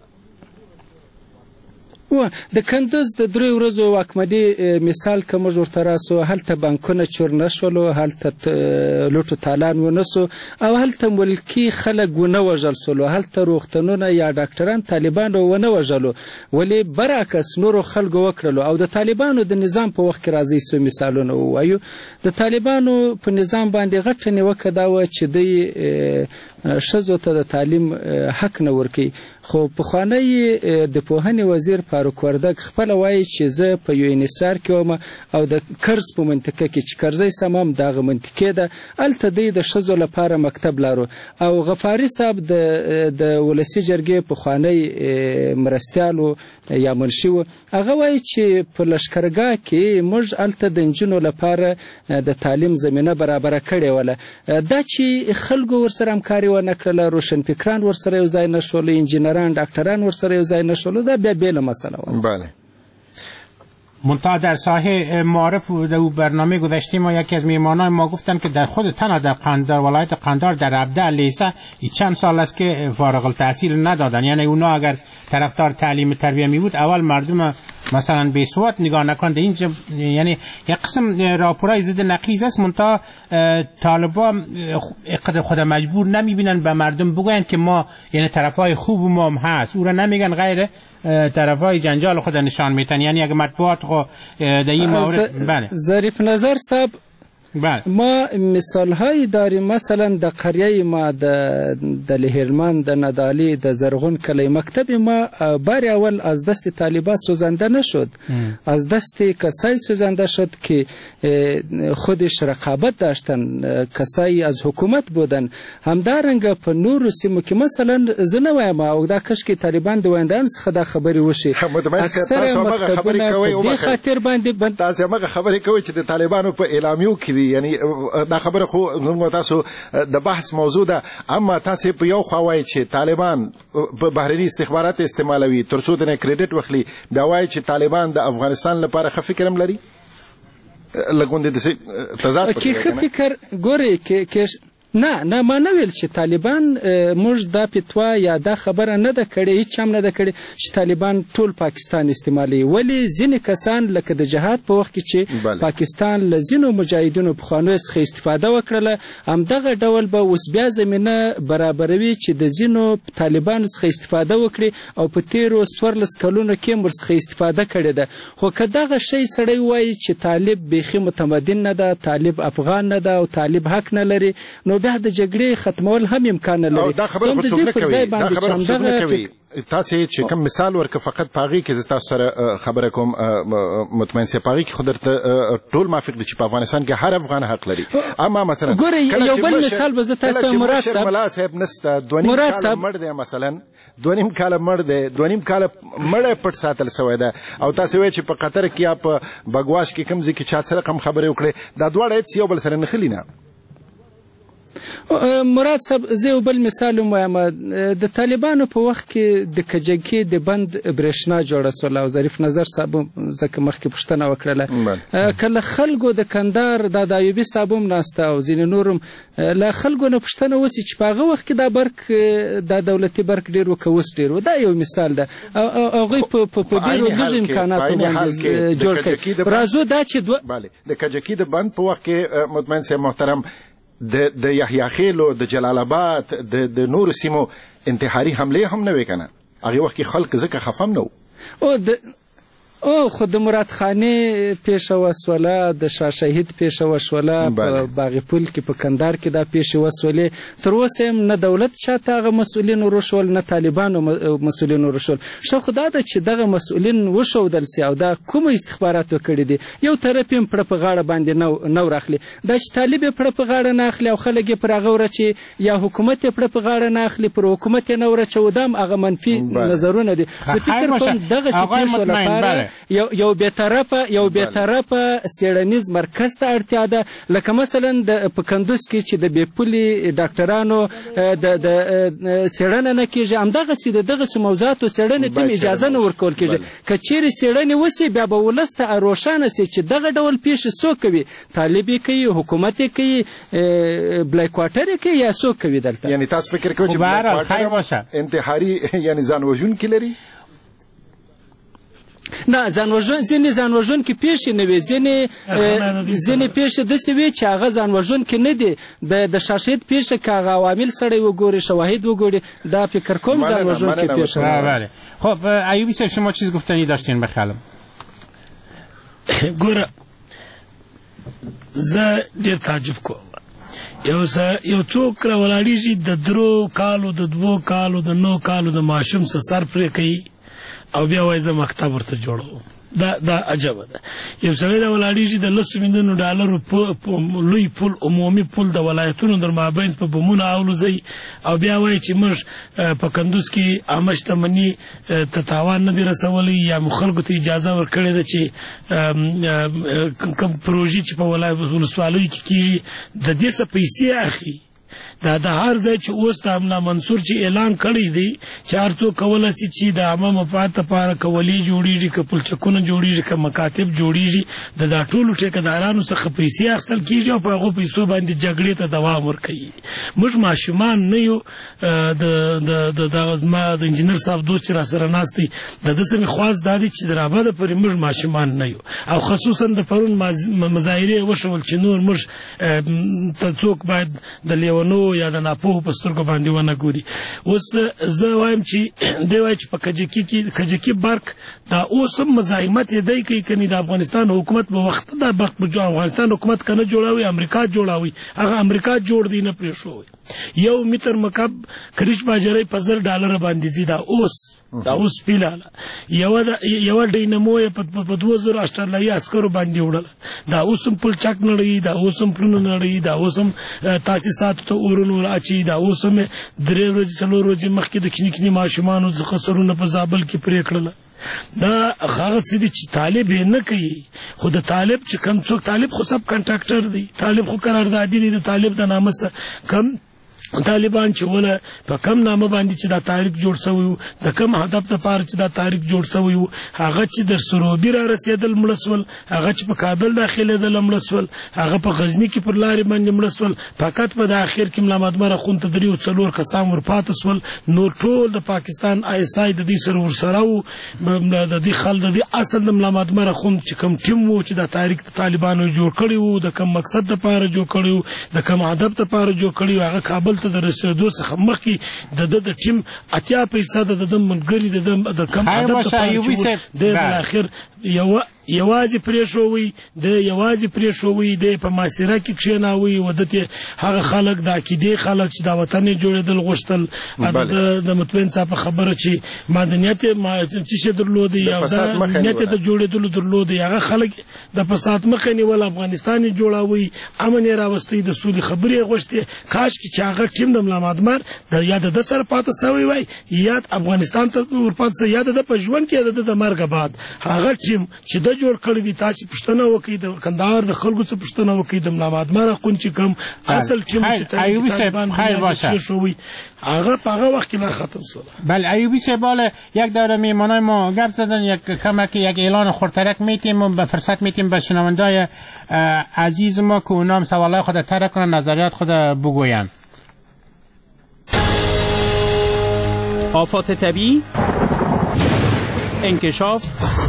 و د کندوز د درې ورځو واکمنۍ مثال که موږ ورته راسو، هلته بانکونه چور نه شولو، هلته لوټ و تالان ونه سو او هلته ملکي خلک ونه وژل سولو، هلته روغتونونه یا ډاکټران طالبانو ونه وژلو، ولې برعکس نورو خلکو وکړلو. او د طالبانو د نظام په وخت کې راځي څو مثالونه ووایو. د طالبانو په نظام باندې غټه نیوکه دا وه چې دوی ښځو ته د تعلیم حق نه ورکوي، خو پخوانی د پوهنې وزیر فاروق وردګ خپله وایي چې زه په یو انحصار کې وم او د کرز په منطقه کې چې کرزی سمم دغه منطقې ده هلته دوی د ښځو لپاره مکتب لرو او غفاري صاحب د ولسي جرګې پخوانی مرستیال یا منشي و هغه وایي چې په لښکرګاه کې موږ هلته د نجونو لپاره د تعلیم زمینه برابره کړې وله دا چې خلکو ورسره همکاري ونه کړله روشنفکران ورسره یو ځای نه شول انجینران ډاکتران ورسره یو ځای نه شول دا بیا بیله مسئله وه بله منتها در ساحه معارف و در برنامه گذشته ما یکی از میهمانان ما گفتن که در خود تنها در قندار ولایت قندار در ابدا لیسه چند سال است که فارغ التحصیل ندادن یعنی اونا اگر طرفدار تعلیم تربیه می بود اول مردم مثلا به سواد نگاه نکنند اینجا یعنی یک قسم راپورای ضد نقیض است منتها طالبا خود مجبور نمیبینن به مردم بگوین که ما یعنی طرفای خوب ما هم هست او را نمیگن غیر طرفای جنجال خود نشان میتن یعنی اگه مطبوعات خو در این مورد بله ظریف نظر صاحب بله ما مثال هایی داریم مثلا د قریه ما د لهلمند د ندالی د زرغون کلی مکتب ما بار اول از دست طالبان سوزنده نشد از دست کسایی سوزنده شد که خودش رقابت داشتن کسایی از حکومت بودن همدارنګه په نورو سیمو کې مثلا زه نه وایم او دا کش کې طالبان د ویندان څخه دا خبرې وشي اکثره مکتبونه په دې خاطر باندې تاسو هغه خبرې کوي چې د طالبانو په اعلامیو کې یعنی دا خبره خو موږ تاسو د بحث موضوع ده اما تاسو په یو خوا وایي چې طالبان په بهرني استخبارات استعمالوي ترڅو د کریډټ وخلی بیا وایي چې طالبان د افغانستان لپاره ښه فکر هم لري لګوند د تضاد کې ښه فکر ګوري کې نه نه ما نه ویل چې طالبان موږ دا فتوا یا دا خبره نه ده کړې هیڅ هم نه ده کړې چې طالبان ټول پاکستان استعمالوي ولې ځینې کسان لکه د جهاد په وخت کې چې پاکستان له ځینو مجاهدینو پخوانیو څخه استفاده وکړله همدغه ډول به اوس بیا زمینه برابروي چې د ځینو طالبانو څخه استفاده وکړي او په تېرو څوارلس کلونو کې هم ورڅخه استفاده کړې ده خو که دغه شی سړی وایي چې طالب بیخي متمدن نه ده طالب افغان نه ده او طالب حق نه لري نو بیا د جګړې ختمول هم امکان نه لري دا خبره خو څوک نه کوي دا خبره خو څوک نه کوي تاسو چې کوم مثال ورکه فقط پاغي کې تاسو سره خبره کوم مطمئن سي پاغي کې خودرته ټول موافق دي چې په افغانستان کې هر افغان حق لري اما مثلا یو بل مثال به تاسو مراد صاحب ملا صاحب نسته دونیم کال مړ دی مثلا دونیم کال مړ دی دونیم کال مړ پټ ساتل شوی ده او تاسو وایئ چې په قطر کې یا په بګواش کې کوم ځکه چې سره کوم خبره وکړي دا دواړه هیڅ یو بل سره نه خلی نه مراد صاحب زه یو بل مثال وایم د طالبانو په وخت کې د کجکي د بند برېښنا جوړه سوله او ظریف نظر صاحب ځکه مخکې پوښتنه وکړله کله خلکو د کندهار دا د ایوبي صاحب هم ناسته او ځینې نور هم له خلکو نه پوښتنه وسي چې په هغه وخت کې دا برق دا دولتي برق ډېر و که اوس ډېر و دا یو مثال ده هغوی په ډېرو لږ امکاناتو باندې جوړ کړي راځو دا چې د کجکي د بند په وخت کې مطمئن صاحب محترم د د یحیی خیلو د جلال آباد د د نور سیمو انتحاري حمله هم نه وکنه هغه وخت کې خلک زکه خفم نه او د او خود مراد خانه پیښه وسوله د شاه شهید پیښه وسوله په باغ پل کې په کندهار کې دا پیښه وسوله تر اوسه هم نه دولت شاته هغه مسؤلین ورشول نه طالبانو مسؤلین ورشول شو خدای ته چې دغه مسؤلین وشودل سي او دا کوم استخبارات وکړي دي یو طرف هم پر په غاړه باندې نو نو راخلي دا چې طالب پر په غاړه نه اخلي او خلک پر هغه ورچی یا حکومت پر په غاړه نه اخلي پر حکومت نه ورچو دام هغه منفي نظرونه دي زه فکر کوم دغه پیښه لپاره یو یو به طرفه یو به طرفه سیړنیز مرکز ته اړتیا ده لکه مثلا د پکندوس کې چې د بیپولي ډاکټرانو د د سیړنه نه کیږي همدغه سي دغه موضوعاتو سیړنه ته اجازه نه ورکول کیږي کچېری سیړنه وسی بیا به ولسته روښانه سي چې دغه ډول پیښه سو کوي طالبي کوي حکومت کوي بلیک کوارټر کوي یا سو کوي دلته یعنی تاسو فکر کوئ چې انتحاري یعنی ځان وژون کې لري نه ځانوژن ځینې ځانوژن کې پیښې نه وي ځینې ځینې پیښې داسې وي چې هغه ځانوژن کې نه دي د د شاشید پیښه که هغه عوامل سړی وګوري شواهد وګوري دا فکر کوم ځانوژن کې پیښه بله خب ایوبی صاحب شما چیز گفتنی داشتین بخیالم ګوره زه ډېر تعجب کوم یو یو څوک راولاړېږي د درو کالو د دوو کالو د نو کالو د ماشوم څه سر پرې کوي او بیا وایي زه مکتب ورته جوړوم. دا دا عجبه ده. یو سړی راولاړېږي د لسو میلیونو ډالرو لوی پول عمومي پول د ولایتونو در مابین په بمونه اولوځي او بیا وایي چې موږ په کندوز کې عامه شتمني ته تاوان نه دی رسولی یا مو خلکو ته اجازه ورکړې ده چې کوم پروژې چې په ولسوالیو کې کېږي د دې څه پیسې اخلي. دا د هر ځای چې اوس د املا منصور چې اعلان کړی دی چې هر څوک کولی شي چې د عامه مفاد لپاره قولې جوړېږي که پلچکونه جوړېږي که مکاتب جوړېږي د دا ټولو ټیکهدارانو څخه پیسې اخیستل کېږي او په هغو پیسو باندې جګړې ته دوام ورکوي. موږ ماشومان نه یو. د دغه زما د انجینر صاحب دوست چې راسره ناست دی د ده څه مې خواست دا دی چې د رابعده پورې موږ ماشومان نه یو او خصوصا د پرون مظاهرې وشول چې نور موږ ته څوک باید د لیونو یا د ناپوهو په سترګو باندې ونه ګوري. اوس زه وایم چې دی وایي چې په کجکي کې کجکي برق دا اوس هم مزاحمت یې دی کوي کني د افغانستان حکومت په وخت دا برق افغانستان حکومت کنه جوړاوي امریکا جوړاوي هغه امریکا جوړ دی نه پرېښوي. یو متر مکعب کریش باجرۍ په زر ډالر باندې دي دا اوس دا اوس پیلاله یو یو ډینمو په دوه زره استرالیایي عسکرو باندې وړله دا اوس هم پل چک نړۍ دا اوس هم پلونه نړۍ دا اوس هم تاسیساتو ته اورونه راچي دا اوس هم درې ورځې څلور ورځې مخکې د کښني کښني ماشومانو څخه سرونه په زابل کې پرې کړله. دا هغه څه دي چې طالب یې نه کوي خو د طالب چې کوم څوک طالب خو سب کنټراکټر دی طالب خو قراردادي دی د طالب د نامه څه کم طالبان چې ولا په کم نامه باندې چې دا تاریخ جوړ شوی وو د کم هدف لپاره چې دا تاریخ جوړ شوی وو هغه چې در سروبي را رسیدل مړسول هغه چې په کابل داخله د مړسول هغه په غزنی کې پر لارې باندې مړسول فقط په اخر کې ملا مدمر خون ته دریو څلور کسان ورپاتې سول نور ټول د پاکستان آی اس آی د دې سره ورسره وو د دې خل د دې اصل د ملا مدمر خون چې کوم ټیم وو چې دا تاریخ طالبانو جوړ کړی وو د کوم مقصد لپاره جوړ کړی وو د کوم هدف لپاره جوړ کړی وو هغه کابل ته د رسېدو څخه مخکې د د ټیم اتیا فیصد د د منګری د د کم عدد لپاره د اخر یو یوازې پرېښوي د یوازې پرېښوي د په معاصره کې کښېناوي ودته هغه خلک د عقیدې خلک چې دا وطن جوړېدل غوښتل د مطمئن صاحب خبره چې مدنیت چې شه درلودي یا د مدنیت د جوړېدل درلودي هغه خلک د فساد مخه نیول افغانستان جوړاوي امن راوستي د سولې خبرې غوښتي کاش چې هغه ټیم د ملا مدمر د یاد د سر پاتې سوی وای یاد افغانستان ته ورپاتې یاد د پښون کې د مرګ بعد هغه ټیم چې د جوړ کړی دي تاسو پښتنه وکي د کندهار د خلکو څخه پښتنه وکي د ملا مدمر خون چې کوم اصل ټیم چې ایوبی صاحب خیر باشه شوی هغه په هغه وخت کې لا ختم شد. بله ایوبی صاحب بالا یک دوره میهمانای ما گپ زدن یک کمک یک اعلان خردترک میتیم و به فرصت میتیم به شنوندای عزیز ما که اونام سوالای خود طرح کنن نظریات خود بگوین. آفات طبیعی، انکشاف،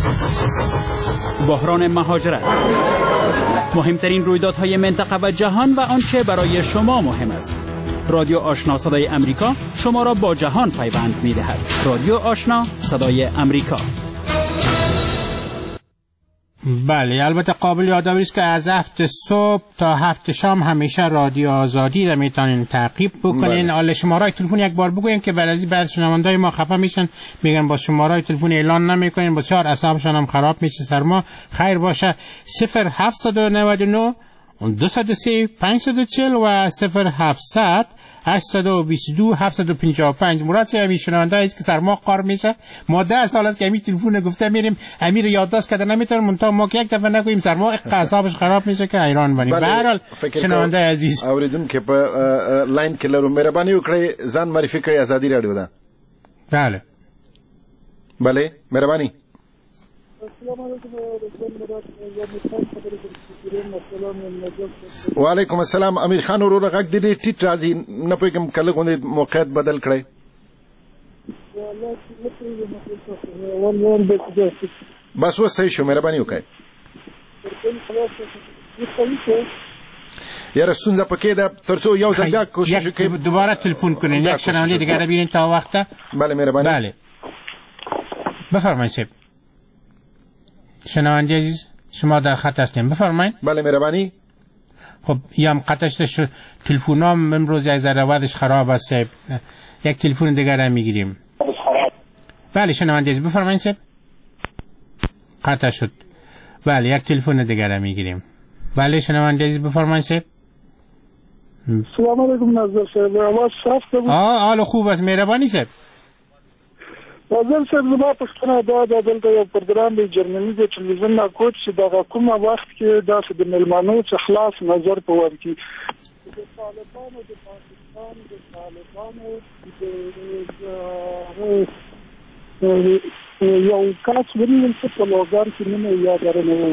بحران مهاجرت، مهمترین رویدادهای منطقه و جهان و آنچه برای شما مهم است. رادیو آشنا صدای امریکا شما را با جهان پیوند می‌دهد. رادیو آشنا صدای امریکا. بله البته قابل یادآوری است که از هفت صبح تا هفت شام همیشه رادیو آزادی را میتونین تعقیب بکنین. حالا شماره تلفن یک بار بگویم که بعضی بعض شنوندای ما خفه میشن میگن با شماره تلفن اعلان نمیکنین بسیار اعصابشون هم خراب میشه سرما. خیر باشه صفر هفتصد و نود و نه دویست و سه پانصد و چهل و صفر هفتصد هشتصد و بیست و دو هفتصد و پنجاه و پنج. مراد سی همین شنونده است که سرما قار میشه. ما ده سال است که همین تلفن گفته میریم امیر یادداشت کرده نمیتونیم منتها ما که یک دفعه نگوییم سرما اعصابش خراب میشه که حیران بنیم. به هر حال شنونده عزیز اوریدونکو په لاین کې لرو مهرباني وکړئ ځان معرفي کړئ ازادي رادیو ده. بله بله مهرباني. وعلیکم السلام امیر خان ورور غږ دې ټیټ راځي نه پوهېږم کله غوندې موقعیت بدل کړئ. بس اوس صحیح شو مهرباني وکړئ. یاره ستونزه پکې ده تر څو یو ځل بیا کوشش وکړئ دوباره تلفن کنین یک شنونده دیگر رو ببینین تا وقته. بله مهرباني. بله بفرمایید صاحب. شنونده عزیز شما در خط هستیم بفرمایید. بله مهربانی. خب یا هم قطعش داشت تلفونام امروز یک ذره وضعش خراب است. یک تلفن دیگر هم میگیریم. بله شنونده عزیز بفرمایید سب. قطع شد. بله یک تلفن دیگر هم میگیریم. بله شنونده عزیز بفرمایید سب. سلام علیکم نظر صاحب، آواز صاف ده؟ آه حال خوب است، مهربانی صاحب. نظر صاحب زما پوښتنه دا ده، دلته یو پروګرام دی جرمني د ټلویزیون نه کوټ چې دغه کومه وخت کې داسې د میلمنو څخه خلاص نظر په ورکړي د طالبانو د پاکستان د طالبانو د یو کس ونیول چې په لوګر کې نه یاد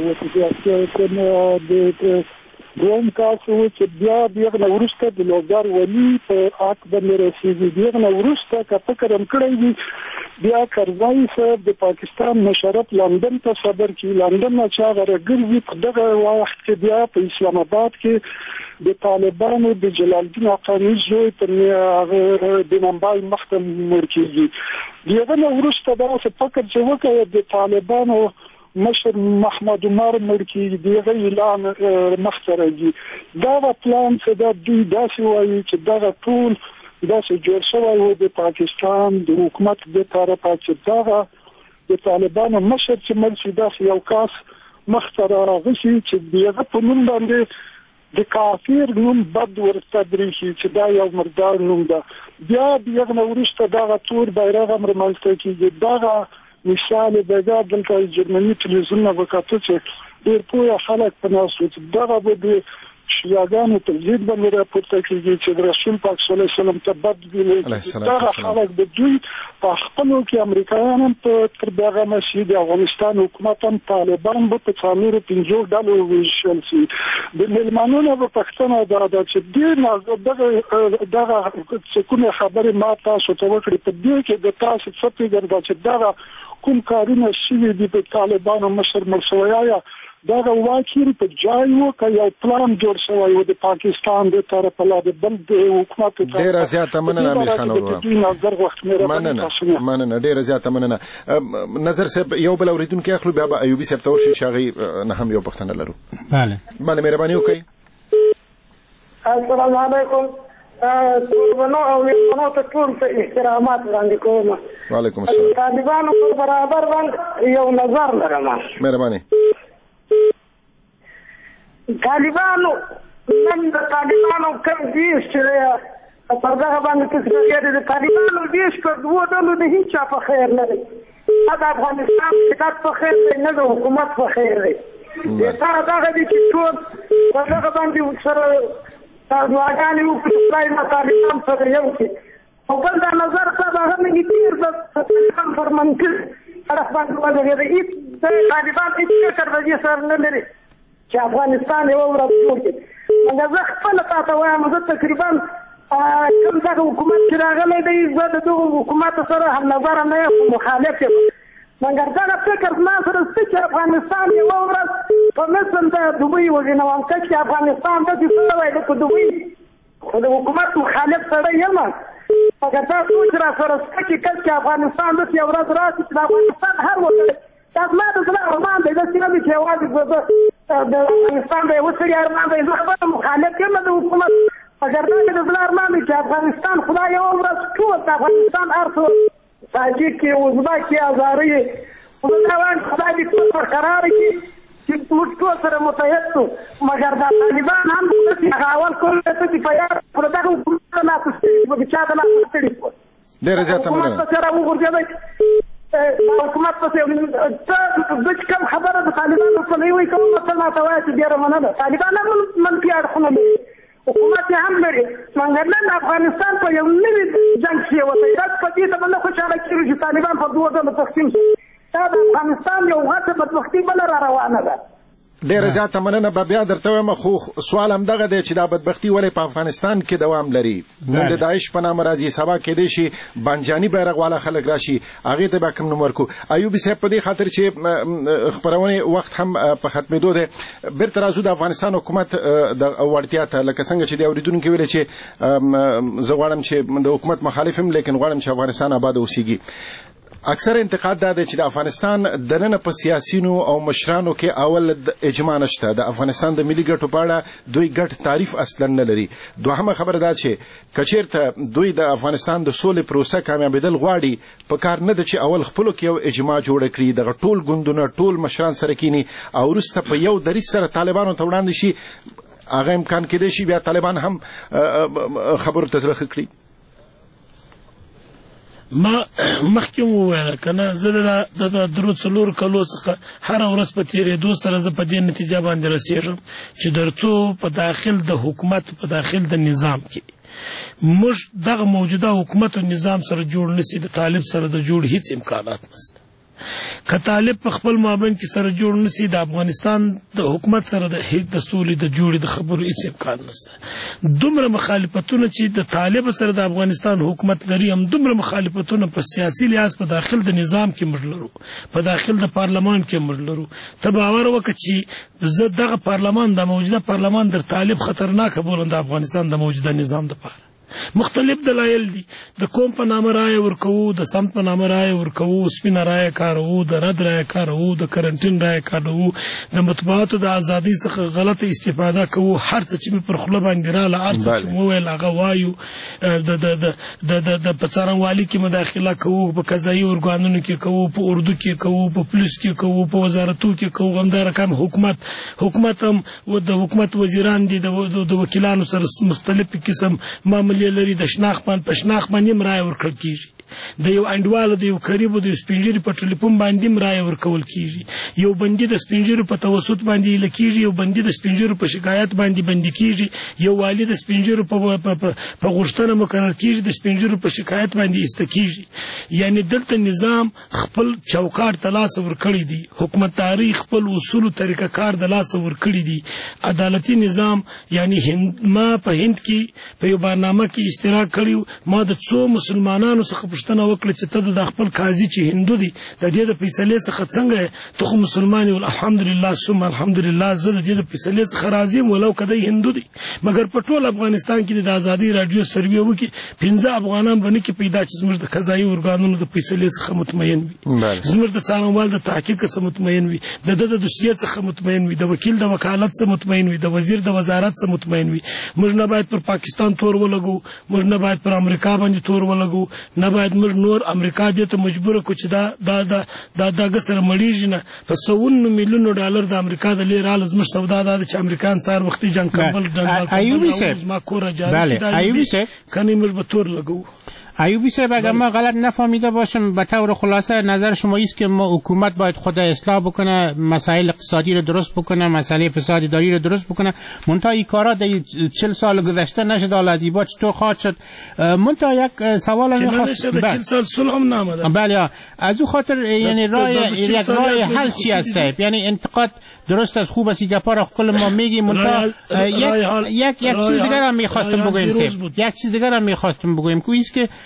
درنه دوم کاس و چې بیا دغه ورسته د لوګر ولی په حق باندې رسیدي. دغه ورسته که فکر هم کړی وي بیا کرزای صاحب د پاکستان مشرف لندن ته صدر کی لندن نه چا غرګرځي په دغه وخت کې بیا په اسلام آباد کې د طالبانو د جلال الدین افغاني زوی په د ممبای مخته مرکزي. دغه ورسته دا څه فکر چې وکړي د طالبانو مشر محمد عمر مرکی دیغه اعلان مخسرږي دا پلان چې دا دوی داسې وایي چې دا ټول داسې جوړ شوی و د پاکستان د حکومت د طرفه چې دا د طالبانو مشر چې مرسي داسې یو کاس مخسر راغشي چې دیغه په نوم باندې د کافر نوم بد ورته درېږي چې دا یو مردار نوم ده. بیا دغه وروسته دا تور بیرغ هم رامنځته کېږي. دا مثال دغه دلته جرمني ټلویزیون نه وکړه چې ډېر پوهه خلک په ناس و چې دغه به د شیعاګانو په ضد باندې راپورته کېږي چې د رسول پاک صلی الله علیه وسلم ته بد ویلي. دغه خلک د دوی په خپلو کې امریکایان هم تر دغه نشي د افغانستان حکومت هم طالبان به په څلورو پنځو ډلو وویشل شي. د میلمنو نه به پوښتنه دا ده چې ډېر دغه دغه چې کومې خبرې ما تاسو ته وکړې په دې کې د تاسو څه فکر ده چې دغه کوم کارونه شوي دي په طالبانو مشر مرسویا دغه واکیر په جای وو که یو پلان جوړ شوی و د پاکستان د طرفه لا د بل د حکومت ډېره زیاته مننه امیر خان ورور. مننه مننه ډېره زیاته مننه. نظر صاحب یو بل اورېدونکی اخلو بیا به ایوبي صاحب ته ورشي چې هغې نه هم یو پوښتنه لرو. بله بله مهرباني وکړئ. السلام علیکم. طالبانو او میلمنو ته ټول ته احترامات وړاندې کوم. وعلیکم السلام. طالبانو په برابر باندې یو نظر لرم. مهرباني. طالبانو نن د طالبانو کوم دیش چې په دغه باندې تسلیت د طالبانو دیش په دوه ډلو د هیڅ په خیر نه دی. د افغانستان حکومت په خیر دی نه د حکومت په خیر دی. دا دغه دي چې ټول په دغه باندې سره دعاګانې وکړي ما طالبان سره یو کې او بل دا نظر څه به هم نه تیر د طالبان فرمان کې طرف باندې ولګېد. هیڅ د طالبان هیڅ فکر د دې سره نه لري چې افغانستان یو ورځ جوړ کړي. مګر زه خپله تاته وایم زه تقریبا کوم دغه حکومت چې راغلی دی زه د دغه حکومت سره هم نظره نه یم مخالف یم. مګر دغه فکر زما سره شته چې افغانستان یوه ورځ په مثل د دوبۍ وژنوم که چې افغانستان داسې شوی دی په دوبۍ خو د حکومت مخالف سړی یم. مګر دا سوچ را سره شته چې کله چې افغانستان داسې یو ورځ راشي چې د افغانستان هر وګړی دا زما د زړه ارمان دی. داسې نه دی چې یوازې د افغانستان د یوه سړي ارمان دی. زه خپله مخالف یم د حکومت مګر دا مې د زړه ارمان دی چې افغانستان خدا یوه ورځ ټول د افغانستان هر څه تاجک کې ازبک کې ازاري خدای دا وایم خدای دې ټول برقرار کړي چې موږ ټول سره متحد شو. مګر دا طالبان هم داسې هغه اول کول څه چې په یاد پر دغه حکومت ته لاسو ستړي شو د چا د لاسو ستړي شو. ډېره زیاته مننه. حکومت سره وغورځېدی حکومت پسې ته زه چې کوم خبره د طالبانو په نه وایي کوم مثل ماته وایه چې ډېره مننه. طالبان هم منفي اړخونه لري حکومت یې هم لري. مګر نن افغانستان په یو نوي جنګ کې وتی دا په دې ته به نه خوشحاله کېږو چې طالبان په دوه ډلو تقسیم شي. دا د افغانستان یو غټه بدبختي بله را روانه ده. ډېره زیاته مننه. به بیا درته وایم خو سوال همدغه دی چې دا بدبختي ولې په افغانستان کې دوام لري. نن د داعش په نامه راځي سبا کېدای شي بانجاني بیرغ والا خلک راشي هغې ته به کوم نوم ورکړو. ایوبي صاحب په دې خاطر چې خپرونې وخت هم په ختمېدو دی بېرته راځو د افغانستان حکومت د وړتیا ته لکه څنګه چې د اورېدونکي ویلې چې زه غواړم چې د حکومت مخالف یم لیکن غواړم چې افغانستان آباد اوسیږي. اکثر انتقاد دا دی چې د افغانستان دننه په سیاسینو او مشرانو کې اول اجماع نشته، د افغانستان د ملي ګټو په اړه دوی ګډ تعریف اصلا نه لري. دوهمه خبره دا چې کچیرته دوی د افغانستان د سولې پروسه کامیابیدل غواړي، په کار نه ده چې اول خپلو کې یو اجماع جوړه کړي، دغه ټول ګوندونه ټول مشران سره کینی او وروسته په یو دریځ سره طالبانو ته وړاندې شي. هغه امکان کېدای شي بیا طالبان هم خبرو ته زړه ښه کړي. ما مخکې وویل کنه زه د درو څلور کلو څخه هر ورځ په تیرېدو سره زه په دې نتیجه باندې رسېږم چې درڅو په داخل د حکومت په داخل د نظام کې موږ دغه موجوده حکومت او نظام سره جوړ نشي، د طالب سره د جوړ هیڅ امکانات نشته. که طالب په خپل مابین کې سره جوړ نشي، د افغانستان د حکومت سره د هیڅ د سولې د جوړې د خبرو هیڅ امکان نشته. دومره مخالفتونه چې د طالب سره د افغانستان حکومت لري، هم دومره مخالفتونه په سیاسي لحاظ په داخل د نظام کې موږ لرو، په داخل د پارلمان کې موږ لرو. ته باور وکړه چې زه دغه پارلمان د موجوده پارلمان در طالب خطرناک بولم د افغانستان د موجوده نظام لپاره. مختلف دلایل دي، د قوم په نامه رایه ورکوو، د سمت په نامه رایه ورکوو، سپینه رایه کاروو، د رد رایه کاروو، د کرنټین رایه کاروو، د مطبوعاتو د ازادۍ څخه غلطه استفاده کوو، هر څه چې مې پر خوله باندې راله هر څه چې مو وویل هغه وایو، د په څارنوالي کې مداخله کوو، په قضایي ارګانونو کې کوو، په اردو کې کوو، په پولیس کې کوو، په وزارتو کې کوو. همدارقم حکومت حکومت هم د حکومت وزیران دي، د وکیلانو سره مختلف قسم معاملې لري. د شناخت باندې په شناخت باندې رایه ورکړل کیږي، د یو انډوالو د یو قریبو د یو سپینجیري په ټلیفون باندې رایه ورکول کیږي، یو بندي د سپینجیرو په توسط باندې لکېږي، یو بندي د سپینجیرو په شکایت باندې بندي کیږي، یو والی د سپینجیرو په په غوښتنه مقرر کیږي، د سپینجیرو په شکایت باندې ایسته کیږي. یعنی دلته نظام خپل چوکاټ ته لاس ورکړی دی، حکومتداري خپل اصول طریقه کار د لاس ورکړی دی. عدالتي نظام یعنی هند ما په هند کې په یو برنامه کې اشتراک کړی، ما د څو مسلمانانو څخه پوښتنه وکړه چې ته د خپل قاضي چې هندو دي د دې د فیصلې څخه څنګه ته خو مسلمان یې؟ الحمدلله ثم الحمدلله زه د دې د فیصلې څخه راضي یم ولو که دی هندو دی. مګر په ټول افغانستان کې د ازادۍ راډیو سروې وکړي، پنځه افغانان به نه کړي پیدا چې زموږ د قضایي ارګانونو د فیصلې څخه مطمئن وي، زموږ د څارنوال د تحقیق څخه مطمئن وي، د ده د دوسیې څخه مطمئن وي، د وکیل د وکالت څخه مطمئن وي، د وزیر د وزارت څخه مطمئن وي. موږ نه باید پر پاکستان تور ولګو، موږ نه باید پر امریکا باندې تور ولګو، نه باید موږ نور امریکا دې ته مجبور کو چې دا دا دا دا دغه سره مړیږي نه. په سوونو میلیونو ډالر د امریکا د لیر رال زموږ سودا ده چې امریکایان سار وختي جنگ کمبل ایوبی صاحب ما کور بله ایوبی صاحب کنی موږ به تور لګو. ایوبی صاحب اگر ما غلط نفهمیده باشم به طور خلاصه نظر شما است که ما حکومت باید خود اصلاح بکنه، مسائل اقتصادی رو درست بکنه، مسائل فساد اداری رو درست بکنه. منتها این کارا در چهل سال گذشته نشد، حالا دیبا چطور خواهد شد؟ منتها یک سوال می‌خواستم چهل سال صلح هم نآمده. بله از او خاطر یعنی راه یک راه حل چی است صاحب؟ یعنی انتقاد درست از خوب است، گپا را کل ما میگیم، منتها یک یک چیز دیگر هم می‌خواستم بگویم صاحب، یک چیز دیگر هم می‌خواستم بگویم که است که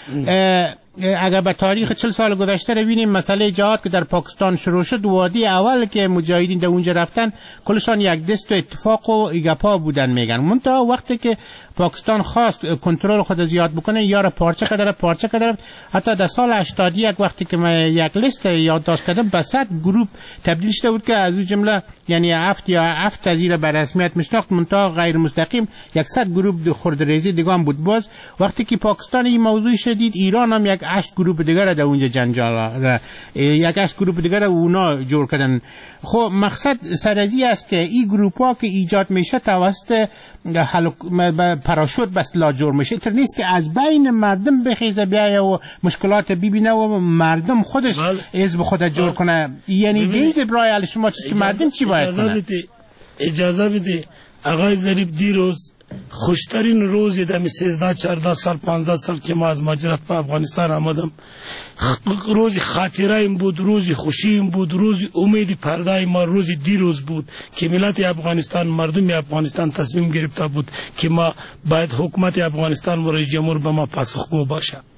اگر به تاریخ چهل سال گذشته رو ببینیم، مسئله جهاد که در پاکستان شروع شد، وادی اول که مجاهدین در اونجا رفتن کلشان یک دست و اتفاق و ایگپا بودن میگن. منتها وقتی که پاکستان خواست کنترل خود زیاد بکنه، یا را پارچه کردن پارچه کردن. حتی در سال هشتاد و یک وقتی که من یک لیست یادداشت کردم به صد گروه تبدیل شده بود که از اون جمله یعنی هفت یا هفت تزیره به رسمیت میشناخت، منتها غیر مستقیم صد گروه خردریزی دیگه هم بود. باز وقتی که پاکستان این موضوع شدید، ایران هم یک هشت گروه دیگر در اونجا جنجال یک هشت گروه دیگر اونا جور کردن. خب مقصد سرازی است که این گروه ها که ایجاد میشه توسط پراشوت بس لا جور میشه، تر نیست که از بین مردم بخیزه بیایه و مشکلات ببینه و مردم خودش حزب خود جور کنه. یعنی دیز برای حل شما چیز که مردم چی باید کنه؟ اجازه بده آقای ظریف دیروز خوشترین روزی دمی سیزده چارده سال پانزده سال که ما از مهاجرت به افغانستان آمدم، روزی خاطره این بود، روزی خوشی این بود، روزی امید پرده ما روزی دیروز بود که ملت افغانستان، مردم افغانستان تصمیم گرفته بود که ما باید حکومت افغانستان و رئیس جمهور به ما پاسخگو باشه.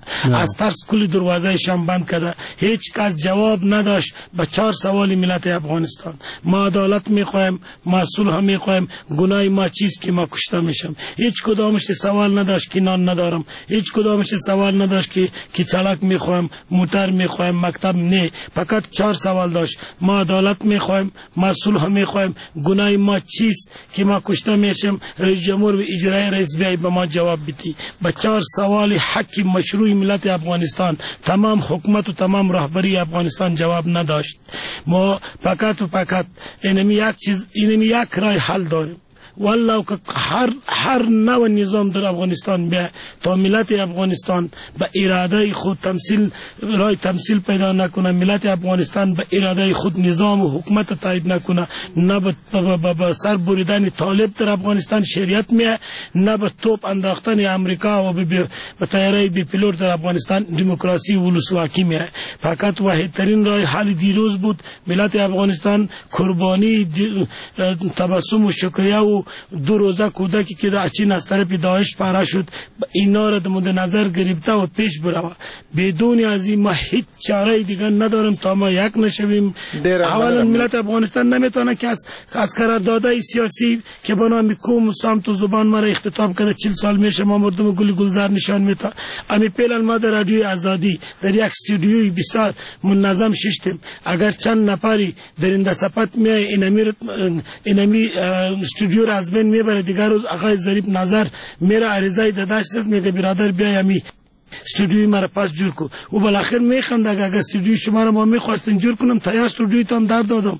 از ترس کل دروازهشان بند کرده. هیچ کس جواب نداشت به چهار سوال ملت افغانستان. ما عدالت میخوایم، ما صلح میخوایم، گناه ما چیست که ما کشته میشم. هیچ کدامش سوال نداشت که نان ندارم، هیچ کدامش سوال نداشت که که سړک میخوایم، موتر میخوایم، مکتب. نه، فقط چهار سوال داشت. ما عدالت میخوایم، ما صلح میخوایم، گناه ما چیست که ما کشته میشم. رئیس جمهور و اجرای رئیس بیای به ما جواب بدی. به چهار سوال حق مشروع ملت افغانستان تمام حکومت و تمام رهبری افغانستان جواب نداشت. ما فقط و فقط اینمی یک چیز، اینمی یک رای حل داریم. والله که هر هر نوع نظام در افغانستان بیا تا ملت افغانستان به اراده خود تمثیل رای تمثیل پیدا نکنه، ملت افغانستان به اراده خود نظام و حکومت تایید نکنه، نه به سر بریدن طالب در افغانستان شریعت میه، نه به توپ انداختن امریکا و به طیاره بی پیلوت در افغانستان دموکراسی و ولسواکی میه. فقط واحدترین رای حل دیروز بود ملت افغانستان قربانی تبسم و شکریه و دو روزه کودکی که در چین از طرف داعش پاره شد اینا را مد نظر گرفته و پیش بروه. بدون از این ما هیچ چاره دیگه نداریم تا ما یک نشویم. اولا ملت افغانستان نمیتونه که از از قراردادهای سیاسی که به نام قوم و سمت و زبان ما را اختتام کرده چهل سال میشه ما مردم گل گلزار نشان میتا. امی پیلن ما در رادیوی آزادی در یک استودیوی بسیار منظم ششتیم. اگر چند نفری در این دسپت میای اینمی اینمی استودیو از بین میبره، دیگر روز آقای ظریف نظر میره عریضه داداش میگه برادر بیا امی استودیوی مرا پاس جور کو. و بالاخره میخند اگر استودیوی شما را ما میخواستین جور کنم تایا استودیوی تان در دادم.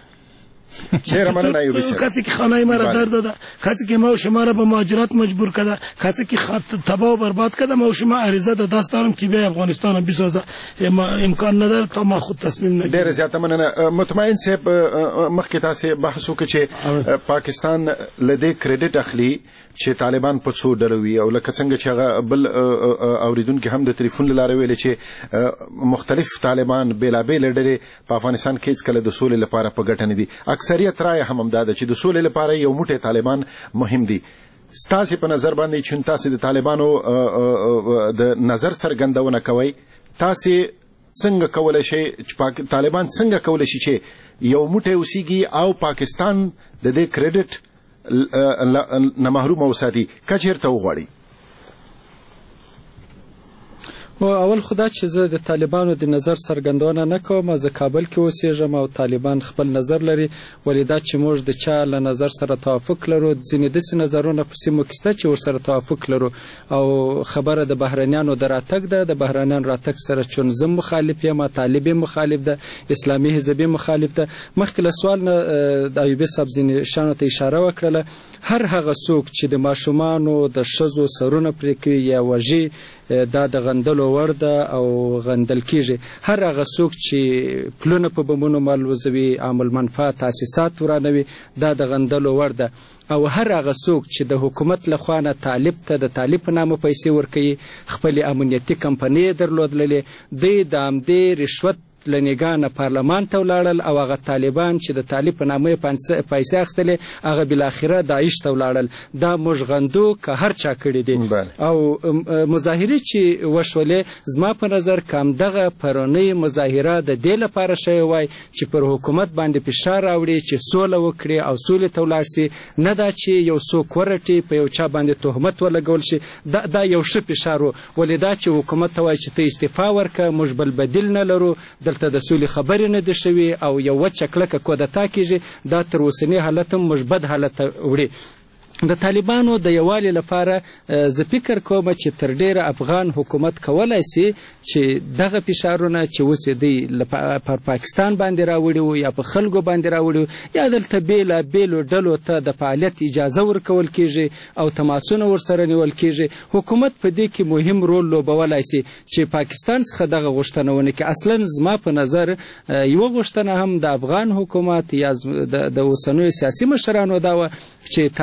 چرا من نایو کسی که خانه ما را در داده، کسی که ما و شما را به مهاجرت مجبور کرده، کسی که تباه و برباد کرده، ما و شما عریضه د دست دارم که بیا افغانستان بسازه. امکان نداره تا ما خود تصمیم نگیریم. ډیر زیاته مننه. مطمئن صاحب مخکې تاسو بحث وکړئ چې پاکستان لدې کریډټ اخلي چې طالبان په څو ډلو وي او لکه څنګه چې هغه بل اوریدونکو هم د ټلیفون له لارې ویلي چې مختلف طالبان بېلابېلې ډلې په افغانستان کې هېڅکله د سولې لپاره په ګټه نه دي. اکثریت رایه هم همدا ده چې د سولې لپاره یو موټی طالبان مهم دي. ستاسې په نظر باندې چې تاسې د طالبانو د نظر څرګندونه کوئ، تاسې څنګه کولی شئ چې طالبان څنګه کولی شي چې یو موټی اوسیږي او پاکستان د دې کریډټ نه محروم وساتي که چېرته وغواړي؟ اول خدا چې زه د طالبانو د نظر څرګندونه نه کوم. زه کابل کې اوسېږم او طالبان خپل نظر لري، ولې دا چې موږ د چا له نظر سره توافق لرو، ځینې داسې نظرونه په سیمو کې شته چې ورسره توافق لرو. او خبره د بهرنیانو د راتګ ده، د بهرنیانو راتګ سره چون زه مخالف یم، طالب مخالف ده، اسلامي حزب مخالف ده. مخکې له سوال نه د ایوبي صاحب ځینې شیانو ته اشاره وکړله. هر هغه څوک چې د ماشومانو د ښځو سرونه پرې کوي یا وژي دا د غندلو وړ ده او غندل کیږي. هر هغه څوک چې پلونه په بمونو مالوزوي، عام المنفعه تاسیسات ورانوي، دا د غندلو وړ ده. او هر هغه څوک چې د حکومت لخوا نه طالب ته د طالب په نامه پیسې ورکوي، خپلې امنیتي کمپنۍ درلودلې، دوی د همدې رشوت له نګاه نه پارلمان ته ولاړل او هغه طالبان چې د طالب په نامه پیسې اخیستلې هغه بالاخره داعش ته ولاړل. دا موږ غندو که هر چا کړي دي. او مظاهرې چې وشولې زما په نظر که همدغه پرونۍ مظاهره د دې لپاره شوې وای چې پر حکومت باندې فشار راوړي چې سوله وکړي او سولې ته ولاړ سي، نه دا چې یو څوک ورټي په یو چا باندې تهمت ولګول شي. دا, دا یو ښه فشار و. ولې دا چې حکومت ته وایي چې ته استعفا ورکړه، موږ بل بدیل نه لرو، دلته د سولې خبرې نه دي شوي او یو وچه کلکه کودتا کېږي، دا تر اوسني حالت هم مثبت حالت ته وړي. د طالبانو د یووالي لپاره زه فکر کوم چې تر ډیره افغان حکومت کولی سي چې دغه فشارونه چې اوس یې دوی پر پاکستان باندې راوړي وو یا په خلکو باندې راوړي وو یا دلته بېلابېلو ډلو ته د فعالیت اجازه ورکول کېږي او تماسونه ورسره نیول کېږي. حکومت په دې کې مهم رول لوبولی سي چې پاکستان څخه دغه غوښتنه ونه کړي. اصلا زما په نظر یوه غوښتنه هم د افغان حکومت یا د اوسنیو سیاسي مشرانو دا وه چې طالبان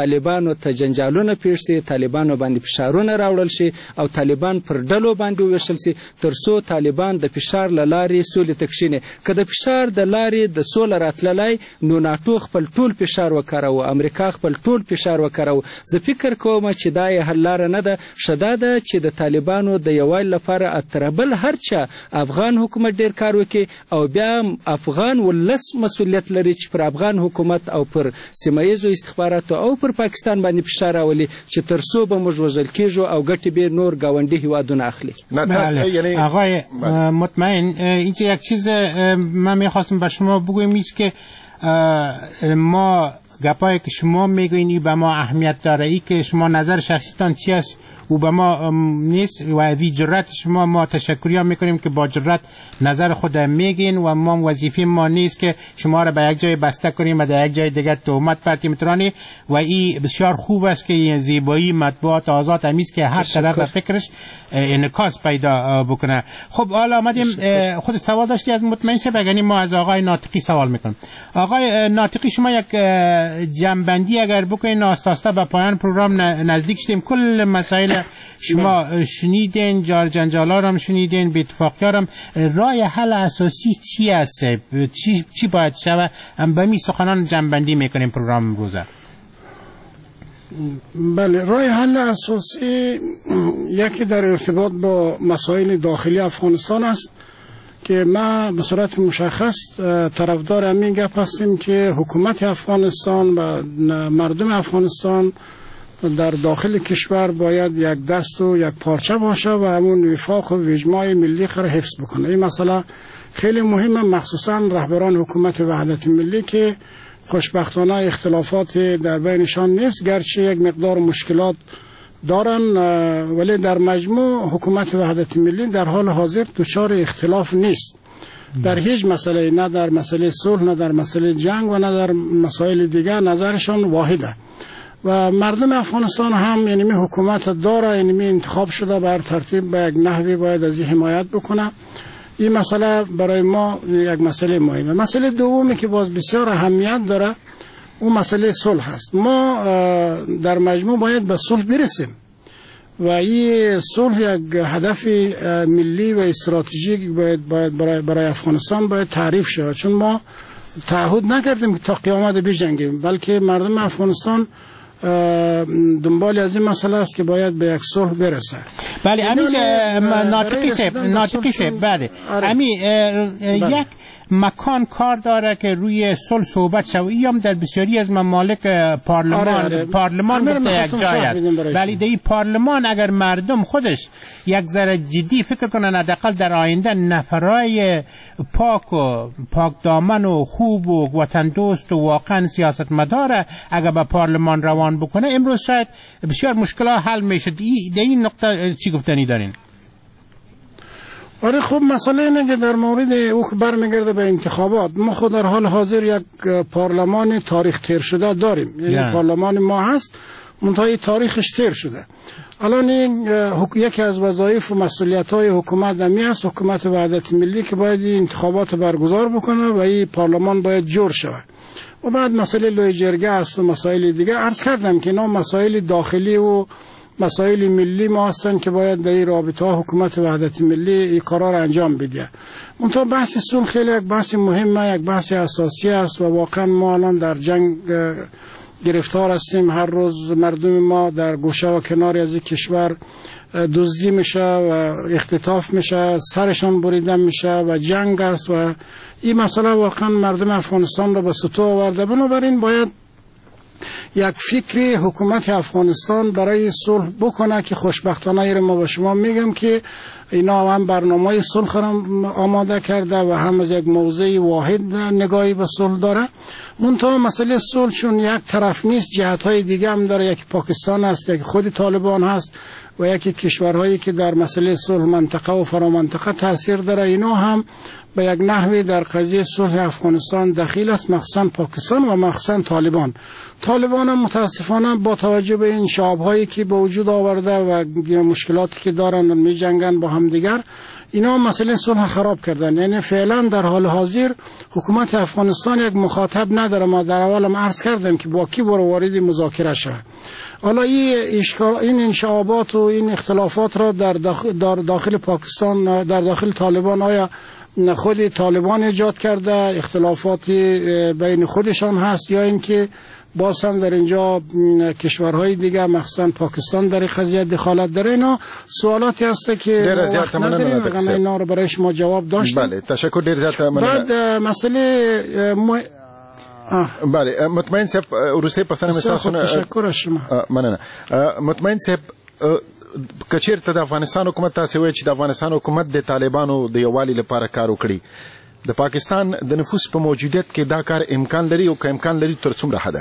طالبانو ته جنجالونه پیښ شي، طالبانو باندې فشارونه راوړل شي او طالبان پر ډلو باندې وویشل شي تر څو طالبان د فشار له لارې سولې ته کښیني. که د فشار د لارې د سوله راتللی نو ناټو خپل ټول فشار وکاروه، امریکا خپل ټول فشار وکاروه. زه فکر کوم چې دا یې حل لاره نه ده. ښه دا ده چې د طالبانو د یووالي لپاره اتربل هر چا افغان حکومت ډېر کار وکړي او بیا افغان ولس مسؤلیت لري چې پر افغان حکومت او پر سیمه ییزو استخباراتو او پر پاکستان باندې فشار راولي چې تر څو به موږ وژل کېږو او ګټې به نور ګاونډي هیوادونه اخلي. آقای مطمئن، اینجا یک چیز من میخواستم به شما بگویم ایست که ما گپایی که شما میگوین به ما اهمیت داره، ای که شما نظر شخصیتان چی است و به ما نیست و از جرأت شما ما تشکری هم میکنیم که با جرأت نظر خود میگین و ما وظیفه ما نیست که شما را به یک جای بسته کنیم و در یک جای دیگر تهمت پرتیم ترانی و این بسیار خوب است که این زیبایی مطبوعات آزاد همیست که هر طرف فکرش انعکاس پیدا بکنه. خب حالا آمدیم خود سوال داشتی از مطمئن شه بگنیم، ما از آقای ناطقی سوال میکنیم. آقای ناطقی شما یک جنبندی اگر بکنین آسته آسته به پایان پروگرام نزدیک شدیم. کل مسائل شما شنیدین، جار جنجالا رو هم شنیدین، بی اتفاقی هم. راه حل اساسی چی است؟ چی, چی باید شود؟ به می سخنان جنبندی میکنیم پروگرام امروزه. بله، راه حل اساسی یکی در ارتباط با مسائل داخلی افغانستان است که ما به صورت مشخص طرفدار همین گپ هستیم که حکومت افغانستان و مردم افغانستان در داخل کشور باید یک دست و یک پارچه باشه و همون وفاق و اجماع ملی را حفظ بکنه. این مسئله خیلی مهمه، مخصوصا رهبران حکومت وحدت ملی که خوشبختانه اختلافات در بینشان نیست، گرچه یک مقدار مشکلات دارن ولی در مجموع حکومت وحدت ملی در حال حاضر دچار اختلاف نیست در هیچ مسئله، نه در مسئله صلح، نه در مسئله جنگ و نه در مسائل دیگر. نظرشان واحده و مردم افغانستان هم یعنی حکومت داره، یعنی انتخاب شده بر ترتیب به یک نحوی باید از این حمایت بکنه. این مسئله برای ما یک مسئله مهمه. مسئله دومی که باز بسیار اهمیت داره اون مسئله صلح هست. ما در مجموع باید به صلح برسیم و این صلح یک هدف ملی و استراتژیک باید, باید برای, برای افغانستان باید تعریف شود، چون ما تعهد نکردیم که تا قیامت بجنگیم، بلکه مردم افغانستان دنبال از این مسئله است که باید به یک صلح برسه. بله همین ناطقی سب ناطقی سب بله همین یک مکان کار داره که روی صلح صحبت شود. ایم در بسیاری از ممالک پارلمان آره آره. پارلمان بوده یک جای است، ولی در این پارلمان اگر مردم خودش یک ذره جدی فکر کنن حداقل در آینده نفرای پاک و پاک دامن و خوب و وطن دوست و واقعا سیاست مداره اگر به پارلمان روان بکنه، امروز شاید بسیار مشکلات حل میشه. در این نقطه چی گفتنی دارین؟ آره خب مسئله اینه که در مورد او برمیگرده به انتخابات. ما خود در حال حاضر یک پارلمان تاریخ تیر شده داریم، یعنی yeah. پارلمان ما هست منتهای تاریخش تیر شده. الان این یکی از وظایف و مسئولیت‌های حکومت همی است، حکومت وحدت ملی که باید این انتخابات برگزار بکنه و این پارلمان باید جور شود و بعد مسئله لوی جرگه است و مسائل دیگه. عرض کردم که اینا مسائل داخلی و مسائل ملی ما هستن که باید در این رابطه حکومت وحدت ملی این قرار انجام بده. منتها بحث صلح خیلی یک بحث مهمه، یک بحث اساسی است و واقعا ما الان در جنگ گرفتار هستیم. هر روز مردم ما در گوشه و کناری از این کشور دزدی میشه و اختطاف میشه، سرشان بریده میشه و جنگ است و این مسئله واقعا مردم افغانستان را به سطوح آورده. بنابراین باید یک فکری حکومت افغانستان برای صلح بکنه که خوشبختانه ایره ما با شما میگم که اینا هم برنامه صلح را آماده کرده و هم از یک موضوع واحد نگاهی به صلح داره. منتها مسئله صلح چون یک طرف نیست، جهت‌های دیگه هم داره، یکی پاکستان است، یکی خود طالبان هست و یکی کشورهایی که در مسئله صلح منطقه و فرامنطقه تاثیر داره. اینا هم به یک نحوی در قضیه صلح افغانستان دخیل است، مخصوصا پاکستان و مخصوصا طالبان. طالبان هم متاسفانه با توجه به این شعب‌هایی که به وجود آورده و مشکلاتی که دارن می جنگن با هم دیگر، اینا مسئله صلح خراب کردن. یعنی فعلا در حال حاضر حکومت افغانستان یک مخاطب نداره. ما در اولم عرض کردم که با کی برو وارد مذاکره شود. حالا این این انشعابات و این اختلافات را در داخل, در داخل پاکستان، در داخل طالبان، آیا خود طالبان ایجاد کرده، اختلافات بین خودشان هست، یا اینکه باز هم در اینجا کشورهای دیگه مخصوصا پاکستان در قضیه دخالت داره؟ اینا سوالاتی هست که وقت نداریم اگر اینا رو برای شما جواب داشتیم. بله تشکر، ډیر زیات مننه. بعد مسئله م... بله مطمئن صاحب روسي پښتنه مثال تشکر از شما. مننه. مطمئن صاحب کچیر ته د افغانستان حکومت تاسو وایي چې د افغانستان حکومت د طالبانو د یووالي لپاره کار وکړي، د پاکستان د نفوس په موجودیت کې دا کار امکان لري او که امکان لري تر څومره حده؟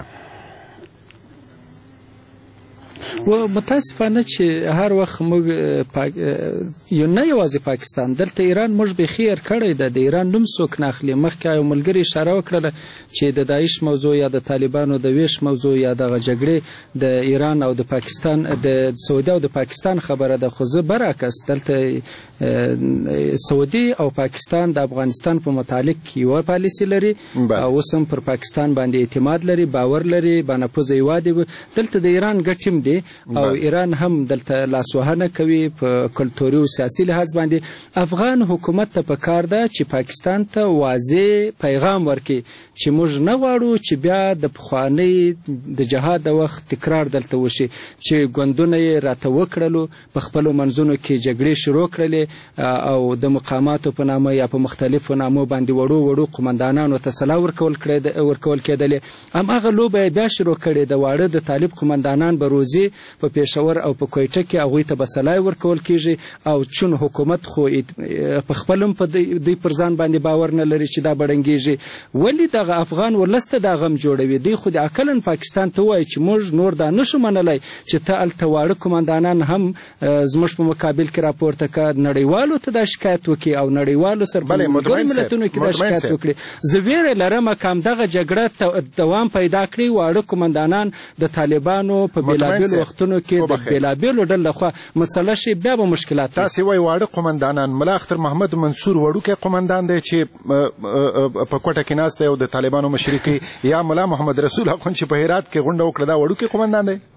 و متاسفانه چې هر وخت موږ پاک... یو نه یوازې پاکستان، دلته ایران موږ به خیر کړی ده، د ایران نوم څوک نه اخلي. مخکې یو ملګري اشاره وکړله چې د داعش موضوع یا د طالبانو د ویش موضوع یا دغه جګړې د ایران او د پاکستان د سعودي او د پاکستان خبره ده، خو زه برعکس دلته سعودي او پاکستان د افغانستان په متعلق یوه پالیسي لري او اوس هم پر پاکستان باندې اعتماد لري، باور لري، بانفوذ هیواد دی. دلته د ایران ګټ هم دی او ایران هم دلته لاسوهنه کوي په کلتوري او سیاسي لحاظ باندې. افغان حکومت ته پکار ده چې پاکستان ته واضح پیغام ورکړي چې موږ نه غواړو چې بیا د پخواني د جهاد د وخت تکرار دلته وشي، چې ګوندونه یې راته وکړلو، په خپلو منځونو کې جګړې شروع کړلې او د مقاماتو په نامه یا په مختلفو نامو باندې وړو وړو قمندانانو ته سلا ورکول ورکول کېدلې. هماغه لوبه بیا شروع کړې د واړه د طالب قمندانان به روزي په پېښور او په کویټه کې هغوی ته به سلای ورکول کېږي او چون حکومت خو په خپل هم په دوی پر ځان باندې باور نه لري چې دا بړنګېږي. ولې دغه افغان ولس ته دا غم جوړوي؟ دوی خو د عقلاً پاکستان ته وایي چې موږ نور دا نشو منلی چې ته هلته واړه قمندانان هم زموږ په مقابل کې راپورته کړه، نړیوالو ته دا شکایت وکړي او نړیوالو سره په ملګرو ملتونو کې دا شکایت وکړي. زه ویره لرم که همدغه جګړه دوام پیدا کړي، واړه قمندانان د طالبانو په بېلابېلو وختونو کې د بېلابېلو ډلو لخوا مسله شي، بیا به مشکلات. تاسې وایي واړه قمندانان، ملا اختر محمد منصور وړوکی قمندان دی چې په کوټه کې ناست دی او د طالبانو مشري کوي، یا ملا محمد رسول اخوند چې په هرات کې غونډه وکړه دا وړوکی قمندان دی؟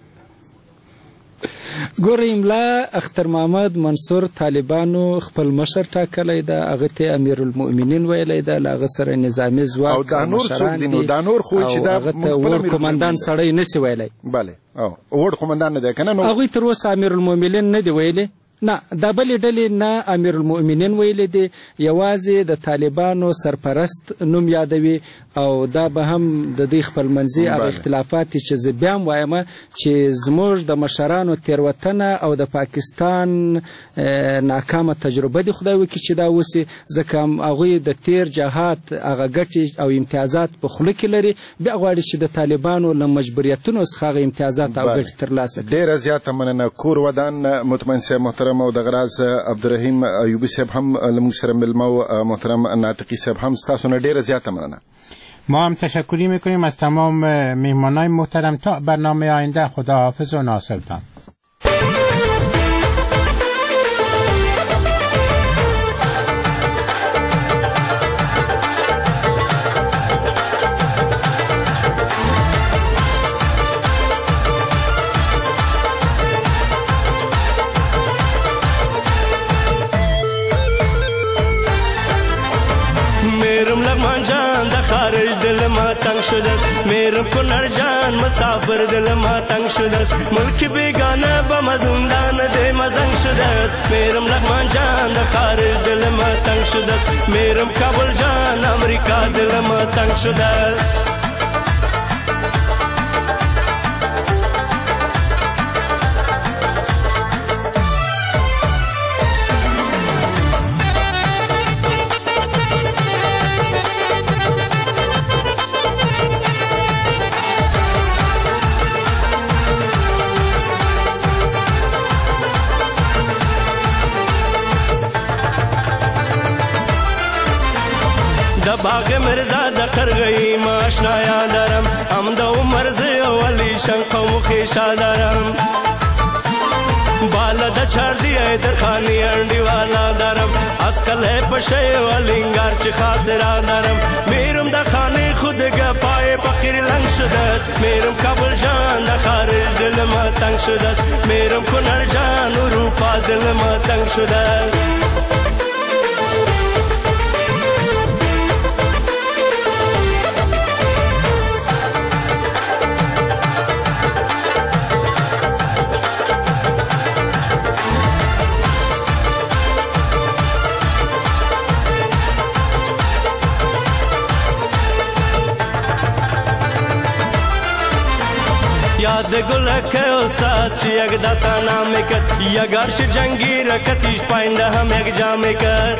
ګورئ، ملا اختر محمد منصور طالبانو خپل مشر ټاکلی ده، هغه ته امیر المؤمنین ویلی ده، له هغه سره نظامي ځواک او دا نور څوک دي؟ نو دا نور خو چې دا هغه ته وړ قمندان سړی نسي ویلی. بله او وړ قمندان نه دی که نه؟ هغوی تر اوسه امیر المؤمنین نه دی ویلی، نه دا بلې ډلې نه امیر المؤمنین ویلی دی، یوازې د طالبانو سرپرست نوم یادوي او دا به هم د دوی خپل منځي هغه اختلافات چې زه بیا هم وایم چې زموږ د مشرانو تېروتنه او د پاکستان ناکامه تجربه دی، خدای وکړي چې دا وسي، ځکه هغوی د تیر جهاد هغه ګټې او امتیازات په خوله کې لري، بیا غواړي چې د طالبانو له مجبوریتونو څخه هغه امتیازات او ګټې ترلاسه کړي. ډېره زیاته مننه. کور ودان مطمئن صاحب محترم او دغه راز عبدالرحیم ایوبي صاحب هم له موږ سره مېلمه و، محترم ناطقي صاحب هم ستاسو نه ډېره زیاته مننه. ما هم تشکری میکنیم از تمام مهمانای محترم. تا برنامه آینده خداحافظ و ناصرتان. تنگ شده میرم کنر جان مسافر دل ما تنگ شده ملک بیگانه با مدوندان ده مزنگ شده میرم لغمان جان ده خارج دل ما تنگ شده میرم کابل جان امریکا دل ما تنگ شده باغ مرزا د قرغی ماشنا یادرم هم د عمر زه ولی شن قوم خیشا دارم بالا د چاردی درخانی انډی والا درم اسکل ہے پشه ولنګار چې خاطر درم میرم د خانه خود گپای فقیر لنگ شدت میرم کابل جان د خارج دل ما تنگ شدت میرم کنر جان اروپا دل ما تنگ شدت یاد گلک استاد چی یک دستان میکرد یا گرش جنگی رکتیش پاینده هم یک جا میکرد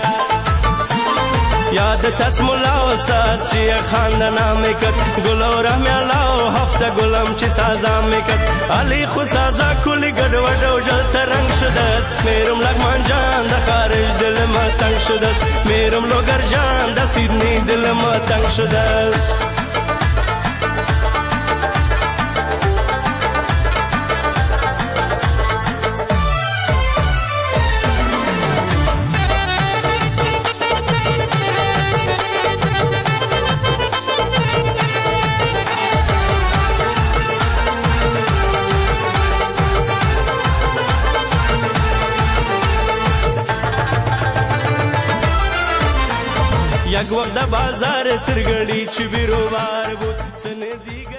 یاد تسمولا استاد چی یک خاندان میکرد گل و رحمی الله هفته گلم چی سازا میکرد علی خود سازا کلی گدوڑ و جل ترنگ شدد میرم لگمان جان دا خارج دل ما تنگ شدد میرم لوگر جان دا سیدنی دل ما تنگ شدد یک وقت بازار ترگڑی چی بیرو بار بود سن دیگر